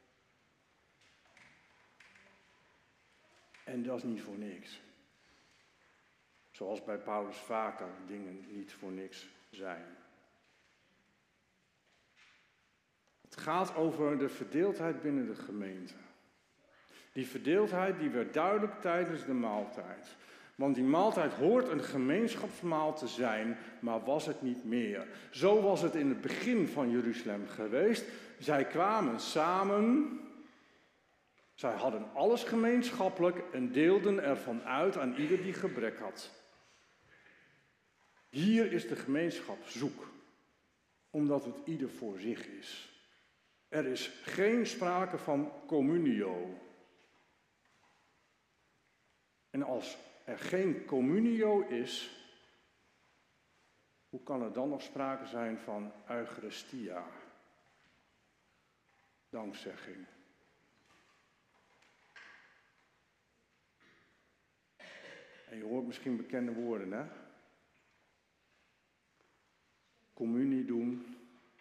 En dat is niet voor niks. Zoals bij Paulus vaker dingen niet voor niks zijn. Het gaat over de verdeeldheid binnen de gemeente. Die verdeeldheid die werd duidelijk tijdens de maaltijd. Want die maaltijd hoort een gemeenschapsmaal te zijn, maar was het niet meer. Zo was het in het begin van Jeruzalem geweest. Zij kwamen samen, zij hadden alles gemeenschappelijk en deelden ervan uit aan ieder die gebrek had. Hier is de gemeenschap zoek, omdat het ieder voor zich is. Er is geen sprake van communio. En als er geen communio is, hoe kan er dan nog sprake zijn van eucharistia? Dankzegging. En je hoort misschien bekende woorden, hè? Communie doen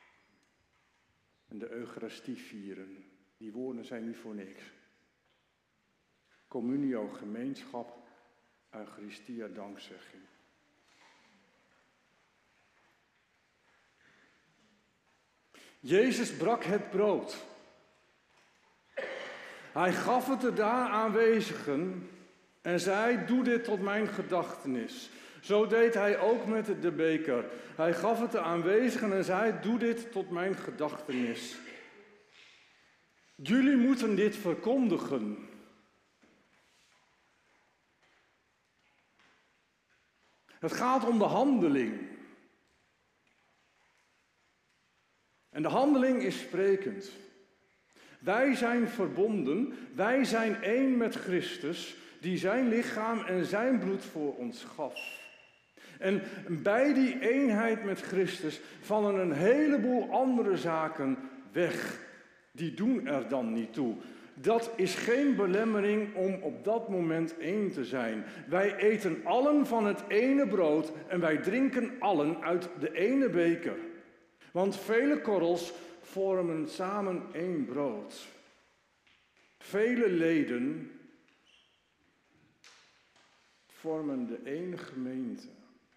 en de Eucharistie vieren. Die woorden zijn niet voor niks. Communio, gemeenschap, Eucharistia, dankzegging. Jezus brak het brood. Hij gaf het de daar aanwezigen en zei, doe dit tot mijn gedachtenis. Zo deed hij ook met de beker. Hij gaf het de aanwezigen en zei, doe dit tot mijn gedachtenis. Jullie moeten dit verkondigen. Het gaat om de handeling. En de handeling is sprekend. Wij zijn verbonden, wij zijn één met Christus, die zijn lichaam en zijn bloed voor ons gaf. En bij die eenheid met Christus vallen een heleboel andere zaken weg. Die doen er dan niet toe. Dat is geen belemmering om op dat moment één te zijn. Wij eten allen van het ene brood en wij drinken allen uit de ene beker. Want vele korrels vormen samen één brood. Vele leden vormen de ene gemeente.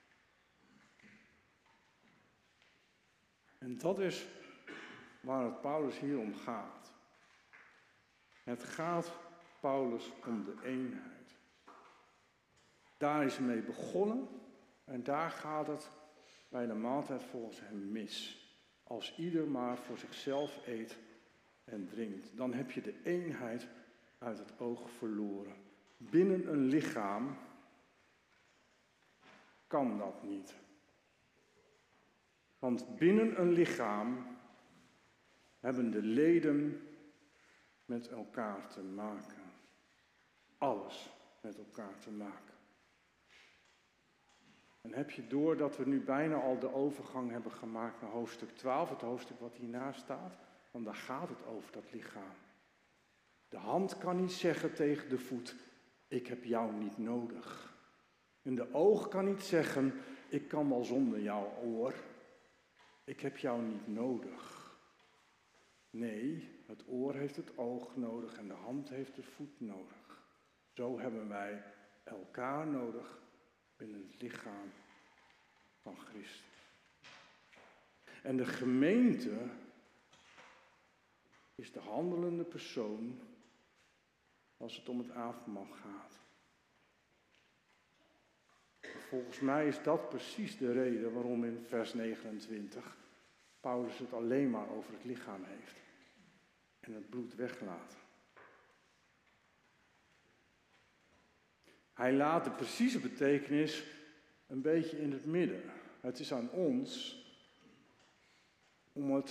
En dat is waar het Paulus hier om gaat. Het gaat Paulus om de eenheid. Daar is hij mee begonnen en daar gaat het bij de maaltijd volgens hem mis. Als ieder maar voor zichzelf eet en drinkt, dan heb je de eenheid uit het oog verloren. Binnen een lichaam kan dat niet. Want binnen een lichaam hebben de leden met elkaar te maken. Alles met elkaar te maken. En heb je door dat we nu bijna al de overgang hebben gemaakt naar hoofdstuk twaalf, het hoofdstuk wat hiernaast staat? Want daar gaat het over, dat lichaam. De hand kan niet zeggen tegen de voet, ik heb jou niet nodig. En de oog kan niet zeggen, ik kan wel zonder jouw oor. Ik heb jou niet nodig. Nee, het oor heeft het oog nodig en de hand heeft de voet nodig. Zo hebben wij elkaar nodig binnen het lichaam van Christus. En de gemeente is de handelende persoon als het om het avondmaal gaat. Volgens mij is dat precies de reden waarom in vers negenentwintig Paulus het alleen maar over het lichaam heeft en het bloed weglaat. Hij laat de precieze betekenis een beetje in het midden. Het is aan ons om het,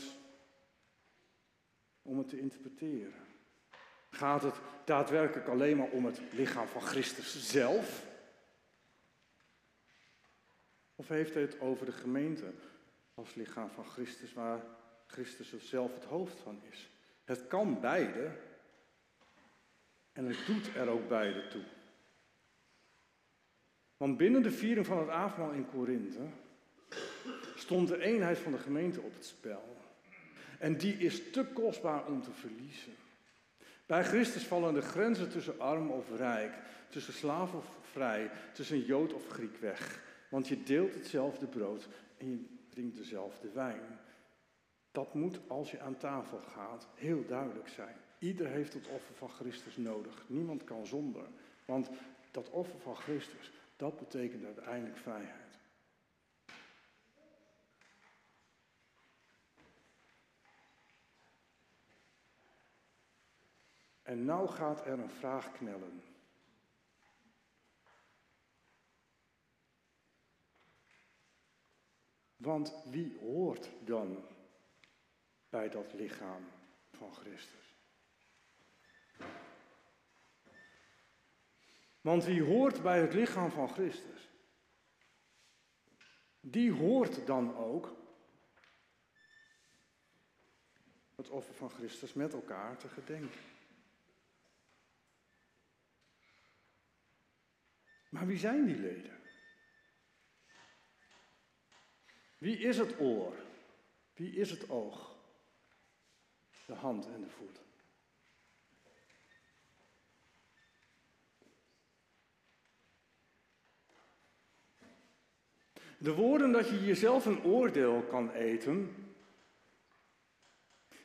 om het te interpreteren. Gaat het daadwerkelijk alleen maar om het lichaam van Christus zelf? Of heeft hij het over de gemeente als lichaam van Christus, waar Christus zelf het hoofd van is? Het kan beide en het doet er ook beide toe. Want binnen de viering van het avondmaal in Korinthe stond de eenheid van de gemeente op het spel. En die is te kostbaar om te verliezen. Bij Christus vallen de grenzen tussen arm of rijk, tussen slaaf of vrij, tussen Jood of Griek weg. Want je deelt hetzelfde brood en je drinkt dezelfde wijn. Dat moet, als je aan tafel gaat, heel duidelijk zijn. Ieder heeft het offer van Christus nodig. Niemand kan zonder. Want dat offer van Christus, dat betekent uiteindelijk vrijheid. En nou gaat er een vraag knellen. Want wie hoort dan bij dat lichaam van Christus? Want wie hoort bij het lichaam van Christus? Die hoort dan ook het offer van Christus met elkaar te gedenken. Maar wie zijn die leden? Wie is het oor? Wie is het oog? De hand en de voet. De woorden dat je jezelf een oordeel kan eten,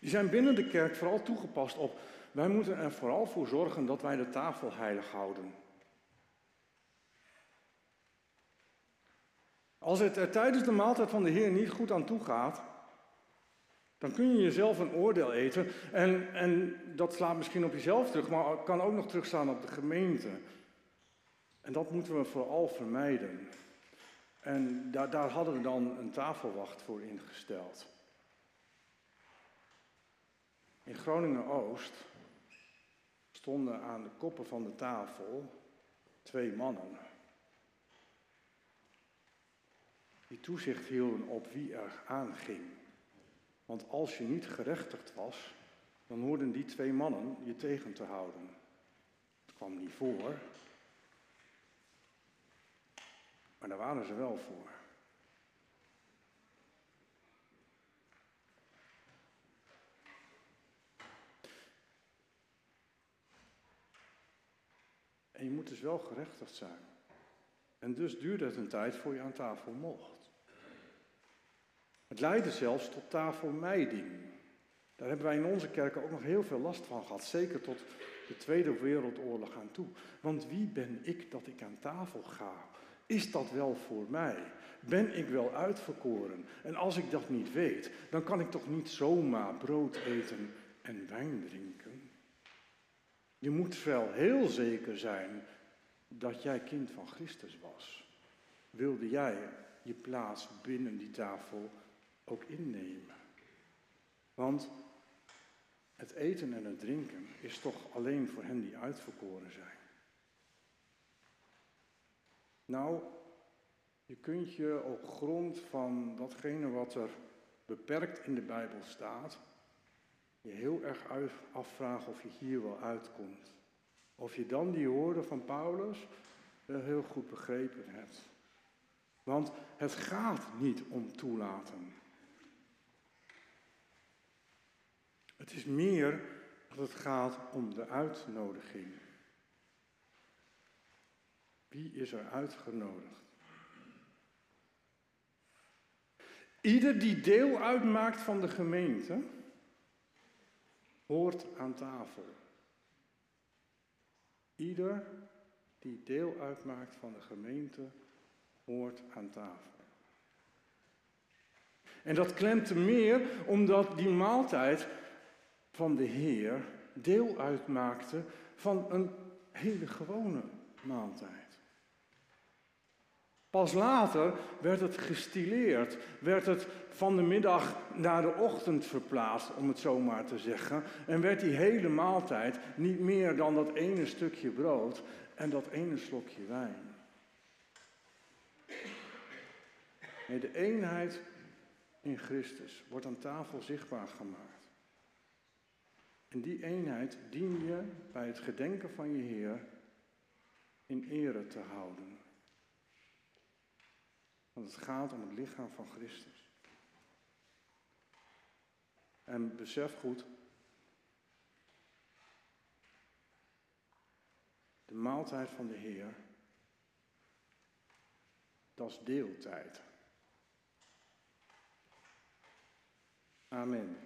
Die zijn binnen de kerk vooral toegepast op, wij moeten er vooral voor zorgen dat wij de tafel heilig houden. Als het er tijdens de maaltijd van de Heer niet goed aan toe gaat, dan kun je jezelf een oordeel eten. En, en dat slaat misschien op jezelf terug, maar kan ook nog terugstaan op de gemeente. En dat moeten we vooral vermijden. En daar, daar hadden we dan een tafelwacht voor ingesteld. In Groningen-Oost stonden aan de koppen van de tafel twee mannen. Die toezicht hielden op wie er aanging. Want als je niet gerechtigd was, dan hoorden die twee mannen je tegen te houden. Het kwam niet voor, maar daar waren ze wel voor. En je moet dus wel gerechtigd zijn. En dus duurde het een tijd voor je aan tafel mocht. Het leidde zelfs tot tafelmijding. Daar hebben wij in onze kerken ook nog heel veel last van gehad. Zeker tot de Tweede Wereldoorlog aan toe. Want wie ben ik dat ik aan tafel ga? Is dat wel voor mij? Ben ik wel uitverkoren? En als ik dat niet weet, dan kan ik toch niet zomaar brood eten en wijn drinken? Je moet wel heel zeker zijn dat jij kind van Christus was. Wilde jij je plaats binnen die tafel ook innemen? Want het eten en het drinken is toch alleen voor hen die uitverkoren zijn. Nou, je kunt je op grond van datgene wat er beperkt in de Bijbel staat, je heel erg afvragen of je hier wel uitkomt. Of je dan die woorden van Paulus wel heel goed begrepen hebt. Want het gaat niet om toelaten. Het is meer dat het gaat om de uitnodiging. Wie is er uitgenodigd? Ieder die deel uitmaakt van de gemeente, hoort aan tafel. Ieder die deel uitmaakt van de gemeente, hoort aan tafel. En dat klemt te meer omdat die maaltijd van de Heer deel uitmaakte van een hele gewone maaltijd. Pas later werd het gestileerd, werd het van de middag naar de ochtend verplaatst, om het zo maar te zeggen. En werd die hele maaltijd niet meer dan dat ene stukje brood en dat ene slokje wijn. Nee, de eenheid in Christus wordt aan tafel zichtbaar gemaakt. En die eenheid dien je bij het gedenken van je Heer in ere te houden. Want het gaat om het lichaam van Christus. En besef goed, de maaltijd van de Heer, dat is deeltijd. Amen.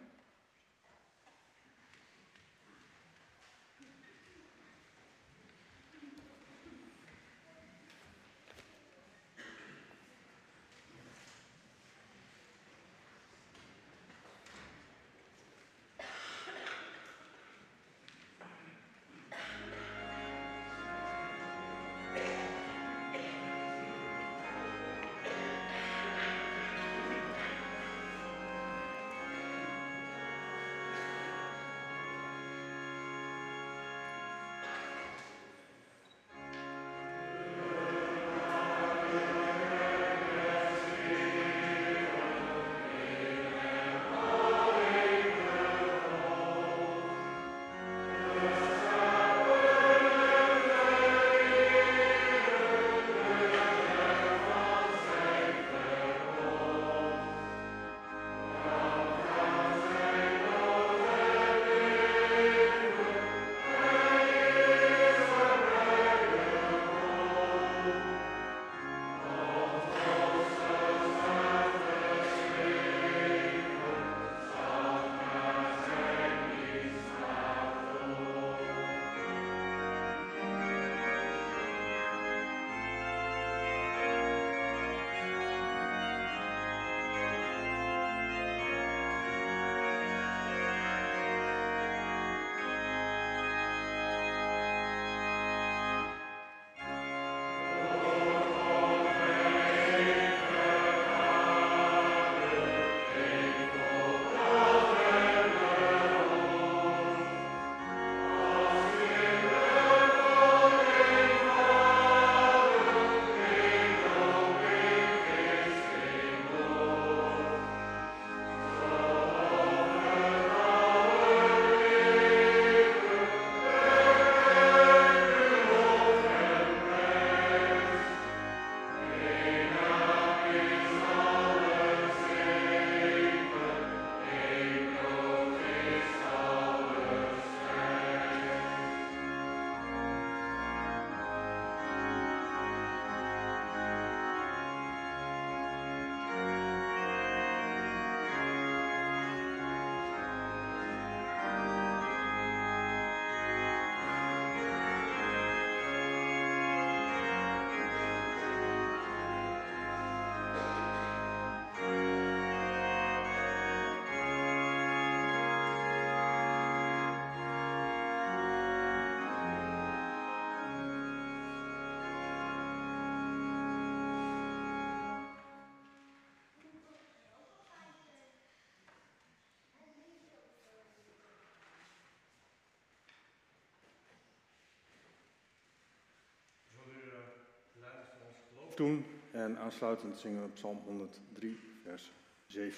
opdoen en aansluitend zingen we Psalm honderddrie, vers zeven.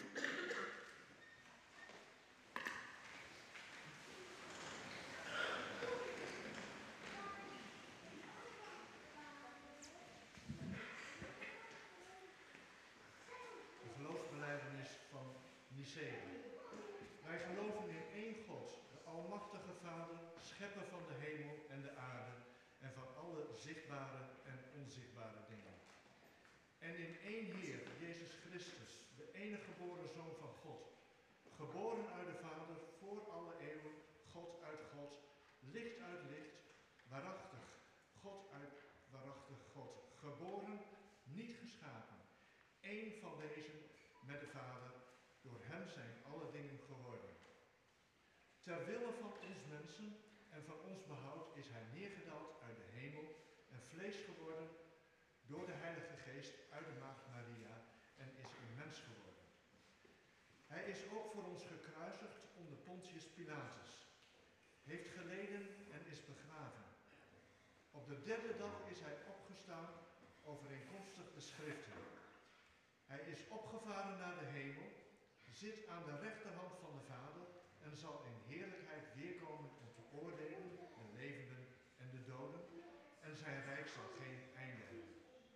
De geloofsbelijdenis van Nicea. Wij geloven in één God, de Almachtige Vader, schepper van de hemel en de aarde en van alle zichtbare en onzichtbare dingen. En in één Heer, Jezus Christus, de enige geboren Zoon van God, geboren uit de Vader voor alle eeuwen, God uit God, licht uit licht, waarachtig, God uit waarachtig God, geboren, niet geschapen, één van wezen met de Vader, door hem zijn alle dingen geworden. Ter wille van ons mensen en van ons behoud is hij neergedaald uit de hemel en vlees geworden door de Heilige Geest uit de Maagd Maria en is een mens geworden. Hij is ook voor ons gekruisigd onder Pontius Pilatus, heeft geleden en is begraven. Op de derde dag is hij opgestaan, overeenkomstig de schriften. Hij is opgevaren naar de hemel, zit aan de rechterhand van de Vader en zal in heerlijkheid weerkomen om te oordelen de levenden en de doden, en zijn rijk zal geen einde hebben.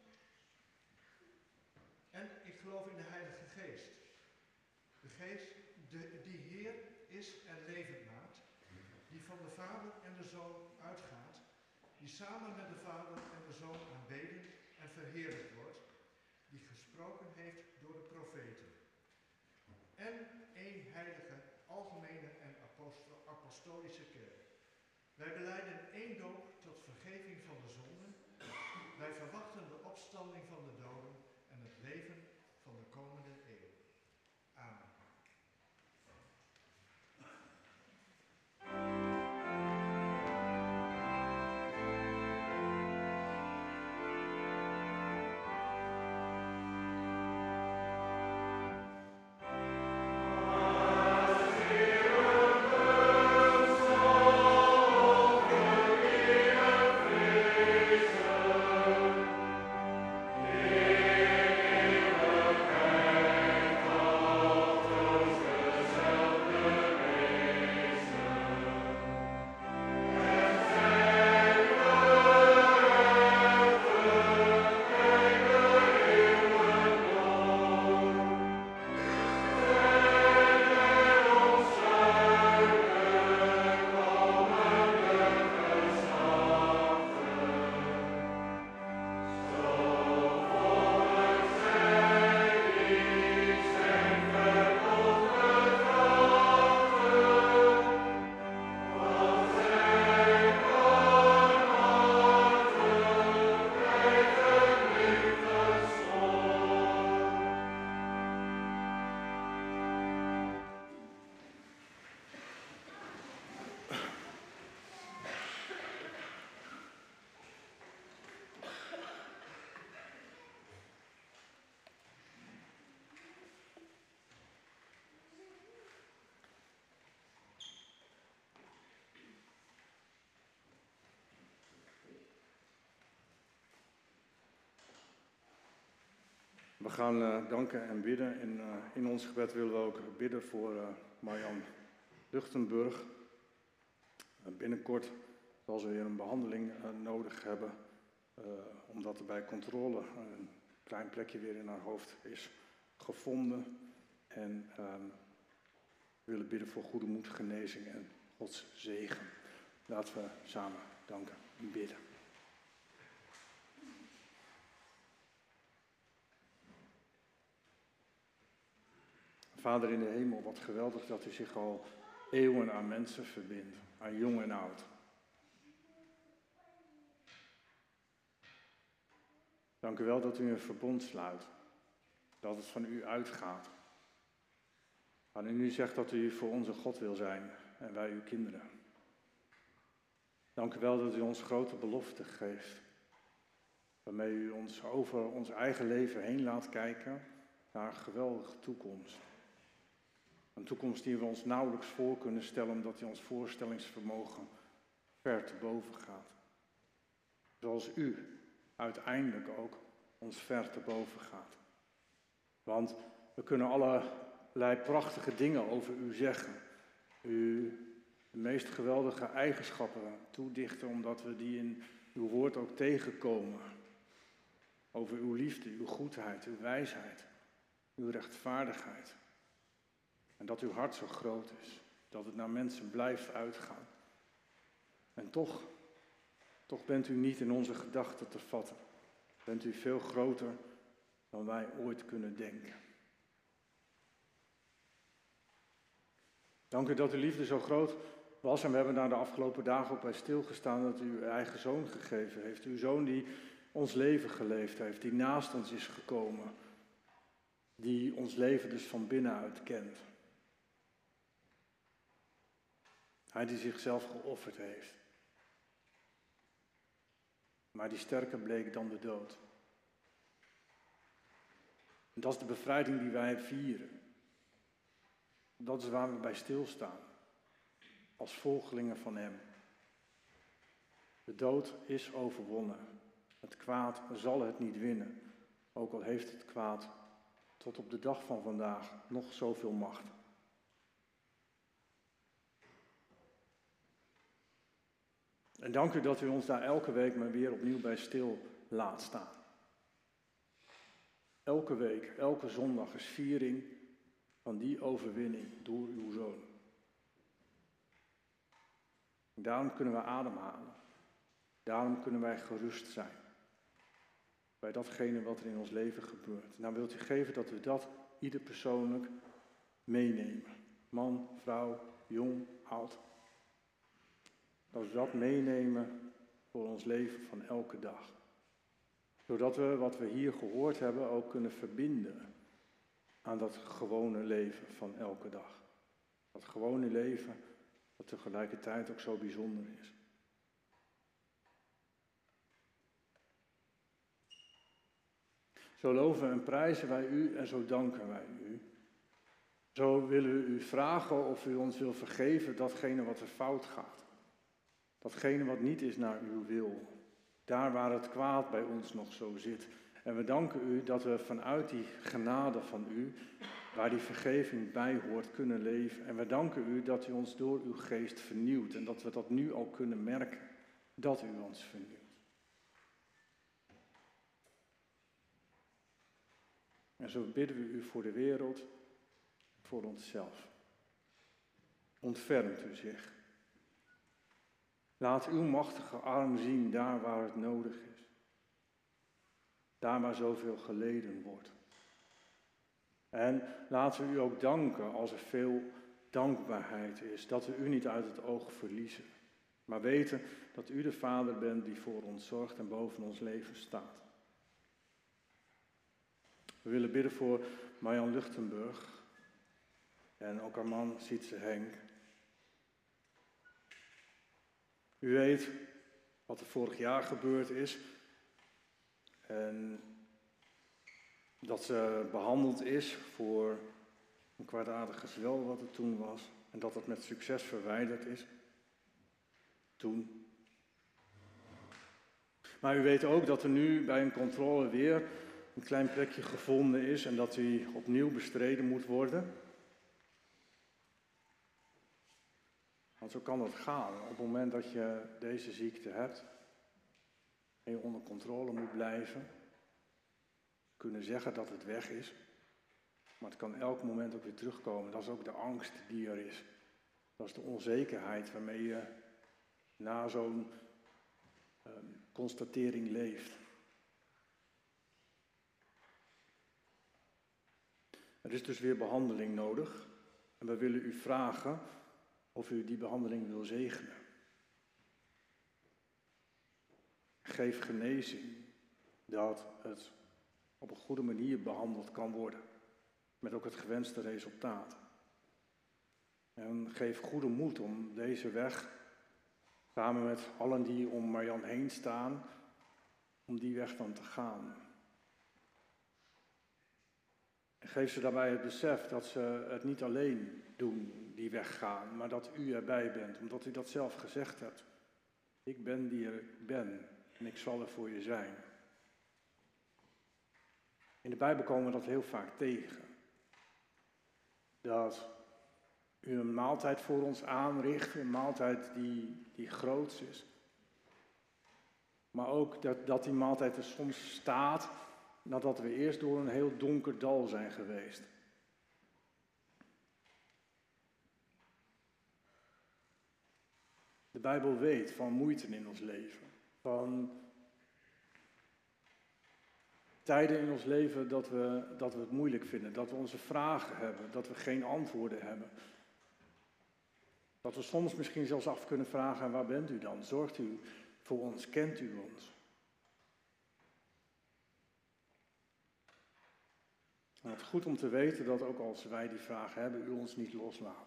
En ik geloof in de Heilige Geest. De Geest de, die Heer is en levend maakt, die van de Vader en de Zoon uitgaat, die samen met de Vader en de Zoon aanbeden en verheerlijkt wordt, die gesproken heeft door de profeten. En één heilige, algemene en apostolische kerk. Wij belijden één doop tot vergeving van de zonden. Wij verwachten de opstanding van de doden en het leven van de komende eeuw. Amen. We gaan uh, danken en bidden. En uh, in ons gebed willen we ook bidden voor uh, Marjan Luchtenburg. Uh, binnenkort zal ze weer een behandeling uh, nodig hebben, uh, omdat er bij controle een klein plekje weer in haar hoofd is gevonden. En uh, we willen bidden voor goede moed, genezing en Gods zegen. Laten we samen danken en bidden. Vader in de hemel, wat geweldig dat u zich al eeuwen aan mensen verbindt, aan jong en oud. Dank u wel dat u een verbond sluit, dat het van u uitgaat. En u zegt dat u voor onze God wil zijn en wij uw kinderen. Dank u wel dat u ons grote belofte geeft, waarmee u ons over ons eigen leven heen laat kijken naar een geweldige toekomst. Een toekomst die we ons nauwelijks voor kunnen stellen, omdat die ons voorstellingsvermogen ver te boven gaat. Zoals u uiteindelijk ook ons ver te boven gaat. Want we kunnen allerlei prachtige dingen over u zeggen. U de meest geweldige eigenschappen toedichten, omdat we die in uw woord ook tegenkomen. Over uw liefde, uw goedheid, uw wijsheid, uw rechtvaardigheid. En dat uw hart zo groot is, dat het naar mensen blijft uitgaan. En toch, toch bent u niet in onze gedachten te vatten. Bent u veel groter dan wij ooit kunnen denken. Dank u dat uw liefde zo groot was en we hebben daar de afgelopen dagen ook bij stilgestaan dat u uw eigen zoon gegeven heeft. Uw zoon die ons leven geleefd heeft, die naast ons is gekomen. Die ons leven dus van binnenuit kent. Hij die zichzelf geofferd heeft. Maar die sterker bleek dan de dood. En dat is de bevrijding die wij vieren. Dat is waar we bij stilstaan. Als volgelingen van hem. De dood is overwonnen. Het kwaad zal het niet winnen. Ook al heeft het kwaad tot op de dag van vandaag nog zoveel macht. En dank u dat u ons daar elke week maar weer opnieuw bij stil laat staan. Elke week, elke zondag is viering van die overwinning door uw zoon. En daarom kunnen we ademhalen. Daarom kunnen wij gerust zijn. Bij datgene wat er in ons leven gebeurt. Nou wilt u geven dat we dat ieder persoonlijk meenemen. Man, vrouw, jong, oud. Dat we dat meenemen voor ons leven van elke dag. Zodat we wat we hier gehoord hebben ook kunnen verbinden aan dat gewone leven van elke dag. Dat gewone leven dat tegelijkertijd ook zo bijzonder is. Zo loven en prijzen wij u en zo danken wij u. Zo willen we u vragen of u ons wil vergeven datgene wat er fout gaat. Datgene wat niet is naar uw wil. Daar waar het kwaad bij ons nog zo zit. En we danken u dat we vanuit die genade van u, waar die vergeving bij hoort, kunnen leven. En we danken u dat u ons door uw geest vernieuwt. En dat we dat nu al kunnen merken, dat u ons vernieuwt. En zo bidden we u voor de wereld, voor onszelf. Ontfermt u zich. Laat uw machtige arm zien daar waar het nodig is. Daar waar zoveel geleden wordt. En laten we u ook danken als er veel dankbaarheid is. Dat we u niet uit het oog verliezen. Maar weten dat u de Vader bent die voor ons zorgt en boven ons leven staat. We willen bidden voor Marjan Luchtenburg. En ook haar man Sietse Henk. U weet wat er vorig jaar gebeurd is. En dat ze behandeld is voor een kwaadaardige zwel wat er toen was. En dat dat met succes verwijderd is. Toen. Maar u weet ook dat er nu bij een controle weer een klein plekje gevonden is. En dat die opnieuw bestreden moet worden. Want zo kan dat gaan. Op het moment dat je deze ziekte hebt. En je onder controle moet blijven. Kunnen zeggen dat het weg is. Maar het kan elk moment ook weer terugkomen. Dat is ook de angst die er is. Dat is de onzekerheid waarmee je na zo'n uh, constatering leeft. Er is dus weer behandeling nodig. En we willen u vragen of u die behandeling wil zegenen. Geef genezing, dat het op een goede manier behandeld kan worden. Met ook het gewenste resultaat. En geef goede moed om deze weg, samen met allen die om Marjan heen staan, om die weg dan te gaan. En geef ze daarbij het besef dat ze het niet alleen doen, die weg gaan, maar dat u erbij bent, omdat u dat zelf gezegd hebt. Ik ben die er ben en ik zal er voor je zijn. In de Bijbel komen we dat heel vaak tegen. Dat u een maaltijd voor ons aanricht, een maaltijd die, die groots is. Maar ook dat, dat die maaltijd er soms staat nadat we eerst door een heel donker dal zijn geweest. De Bijbel weet van moeite in ons leven, van tijden in ons leven dat we, dat we het moeilijk vinden, dat we onze vragen hebben, dat we geen antwoorden hebben. Dat we soms misschien zelfs af kunnen vragen, waar bent u dan? Zorgt u voor ons? Kent u ons? En het is goed om te weten dat ook als wij die vragen hebben, u ons niet loslaat.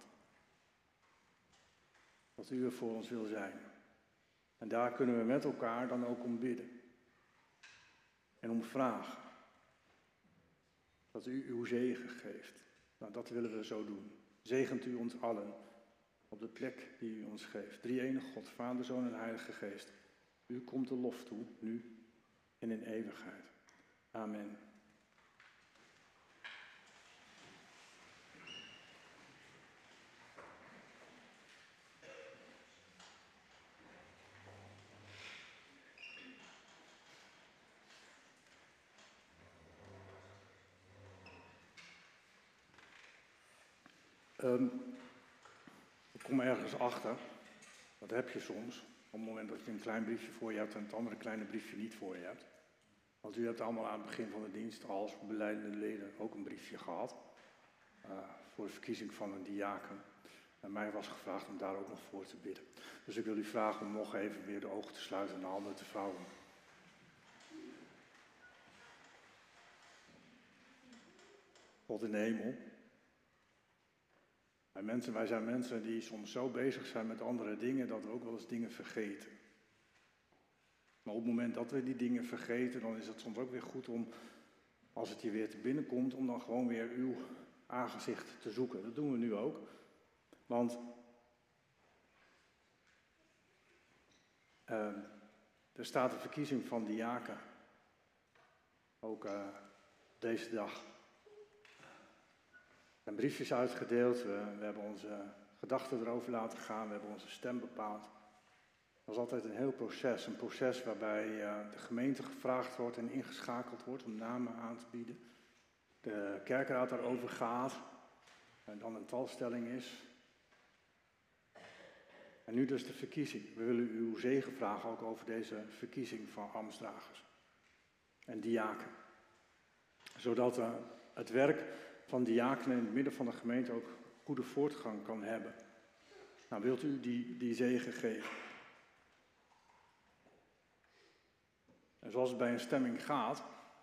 Dat u er voor ons wil zijn. En daar kunnen we met elkaar dan ook om bidden. En om vragen. Dat u uw zegen geeft. Nou, dat willen we zo doen. Zegent u ons allen op de plek die u ons geeft. Drie-enige God, Vader, Zoon en Heilige Geest. U komt de lof toe, nu en in eeuwigheid. Amen. Um, ik kom ergens achter, dat heb je soms, op het moment dat je een klein briefje voor je hebt en het andere kleine briefje niet voor je hebt. Want u hebt allemaal aan het begin van de dienst als belijdende leden ook een briefje gehad, uh, voor de verkiezing van een diaken. En mij was gevraagd om daar ook nog voor te bidden. Dus ik wil u vragen om nog even weer de ogen te sluiten en de handen te vouwen. God in de hemel. Wij, mensen, wij zijn mensen die soms zo bezig zijn met andere dingen dat we ook wel eens dingen vergeten. Maar op het moment dat we die dingen vergeten, dan is het soms ook weer goed om, als het je weer te binnen komt, om dan gewoon weer uw aangezicht te zoeken. Dat doen we nu ook. Want uh, er staat de verkiezing van diaken. Ook uh, deze dag. Er zijn briefjes uitgedeeld, we, we hebben onze gedachten erover laten gaan, we hebben onze stem bepaald. Dat is altijd een heel proces, een proces waarbij uh, de gemeente gevraagd wordt en ingeschakeld wordt om namen aan te bieden. De kerkraad daarover gaat en dan een talstelling is. En nu dus de verkiezing. We willen uw zegen vragen ook over deze verkiezing van ambtsdragers en diaken. Zodat uh, het werk van diakenen in het midden van de gemeente ook goede voortgang kan hebben. Nou, wilt u die, die zegen geven? En zoals het bij een stemming gaat,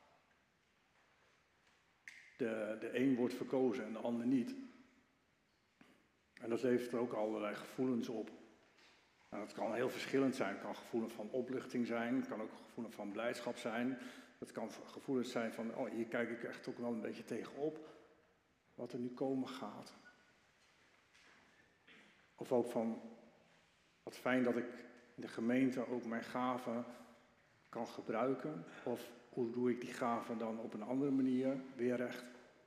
de, de een wordt verkozen en de ander niet. En dat levert ook allerlei gevoelens op. Nou, dat kan heel verschillend zijn. Het kan gevoelens van opluchting zijn, het kan ook gevoelens van blijdschap zijn. Het kan gevoelens zijn van, oh, hier kijk ik echt ook wel een beetje tegenop. Wat er nu komen gaat. Of ook van, wat fijn dat ik in de gemeente ook mijn gaven kan gebruiken. Of hoe doe ik die gaven dan op een andere manier weer recht.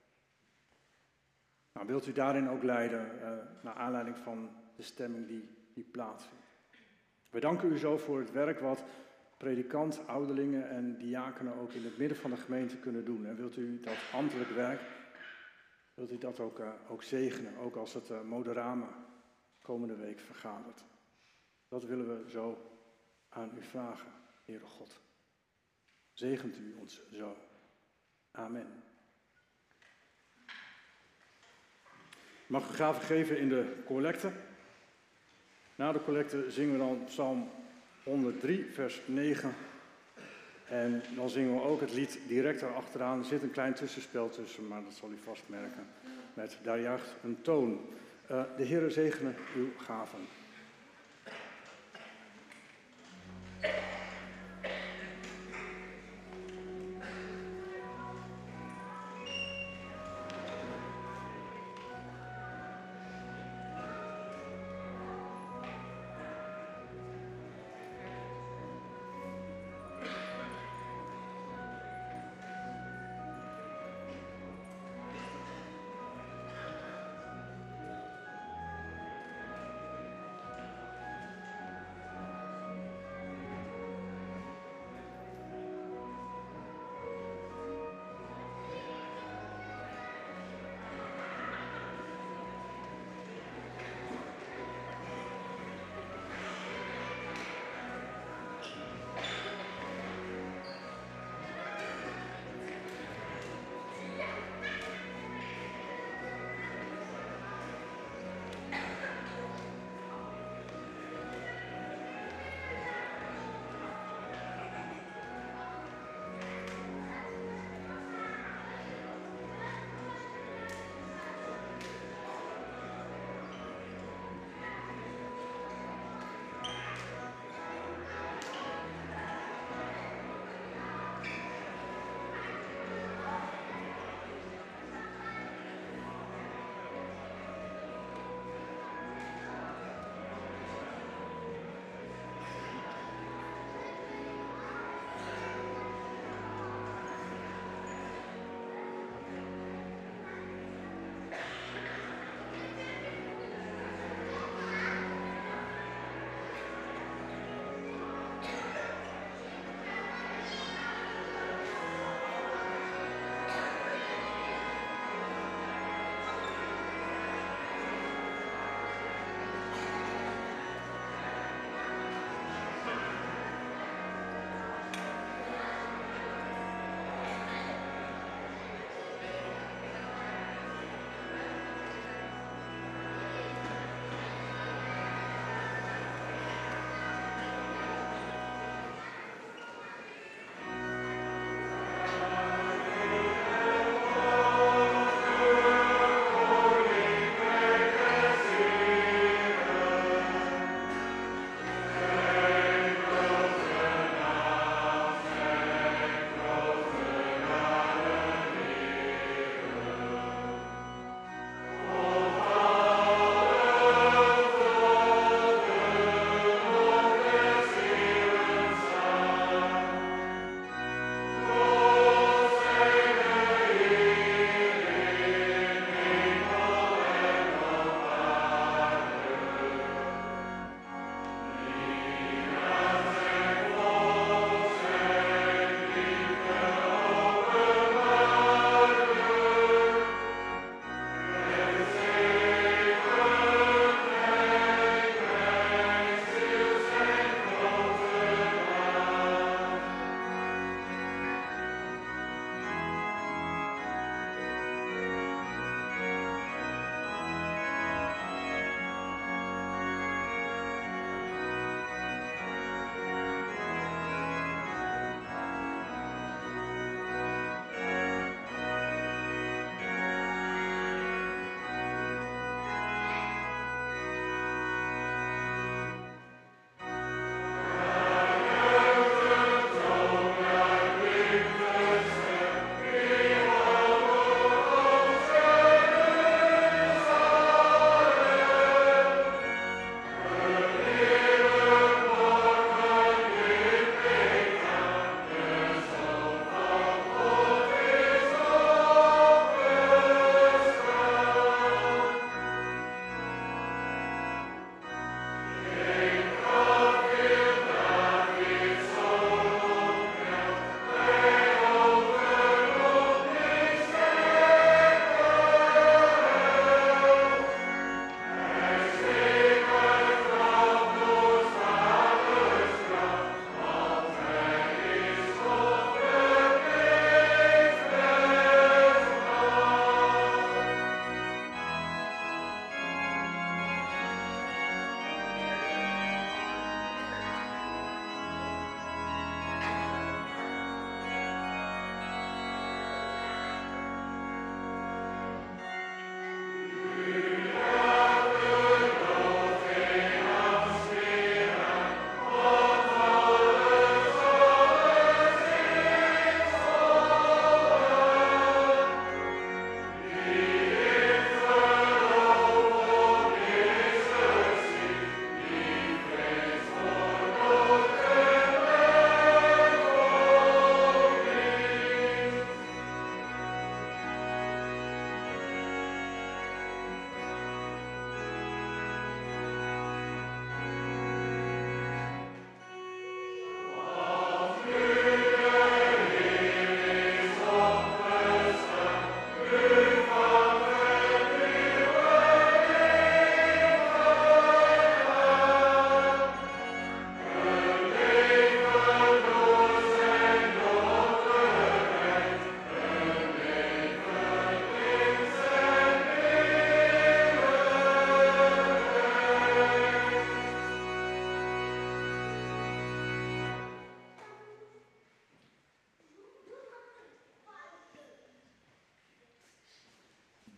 Nou, wilt u daarin ook leiden, uh, naar aanleiding van de stemming die, die plaatsvindt. We danken u zo voor het werk wat predikant, ouderlingen en diakenen ook in het midden van de gemeente kunnen doen. En wilt u dat ambtelijk werk, wilt u dat ook, uh, ook zegenen, ook als het uh, Moderama komende week vergadert. Dat willen we zo aan u vragen, Heere God. Zegent u ons zo. Amen. Mag u gaven geven in de collecte. Na de collecte zingen we dan Psalm honderd drie, vers negen. En dan zingen we ook het lied direct erachteraan. Er zit een klein tussenspel tussen, maar dat zal u vast merken. Met Daar juicht een toon. Uh, de Heere zegene uw gaven.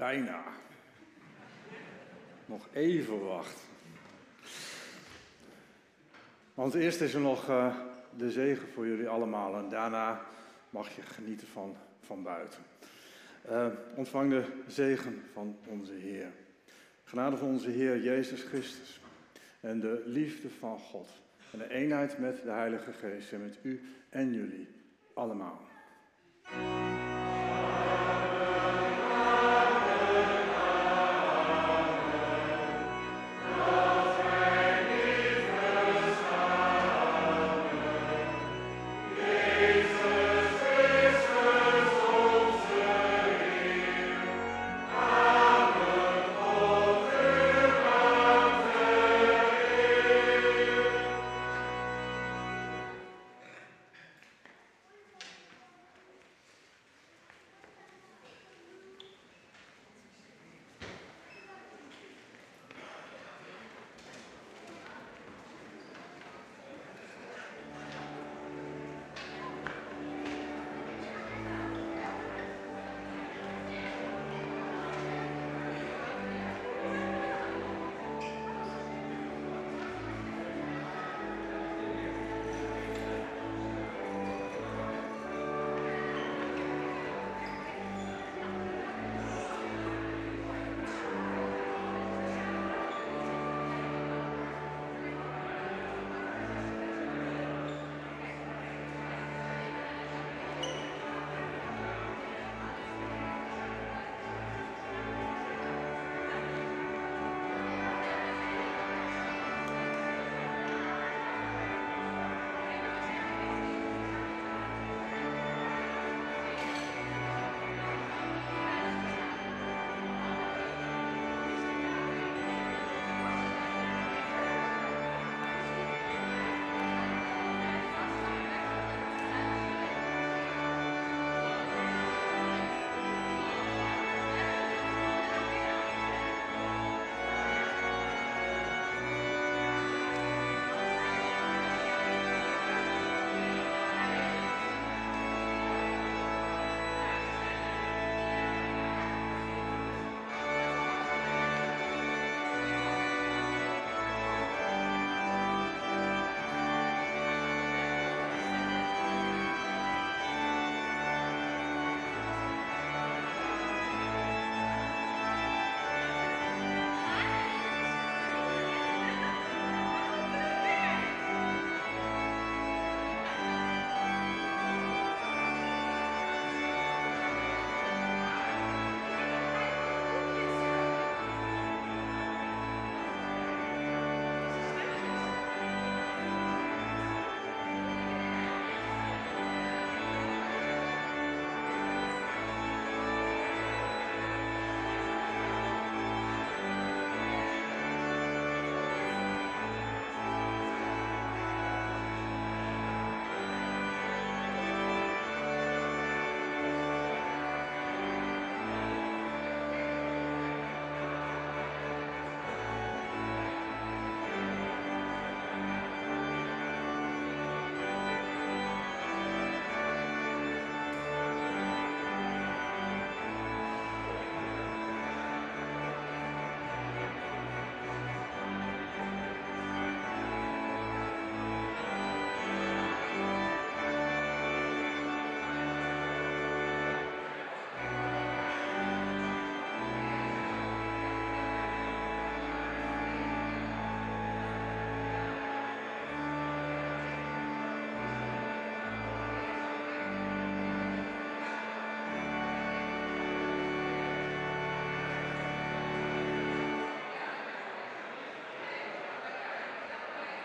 bijna. Nog even wachten. Want eerst is er nog uh, de zegen voor jullie allemaal en daarna mag je genieten van, van buiten. Uh, ontvang de zegen van onze Heer. Genade van onze Heer Jezus Christus en de liefde van God en de eenheid met de Heilige Geest en met u en jullie allemaal.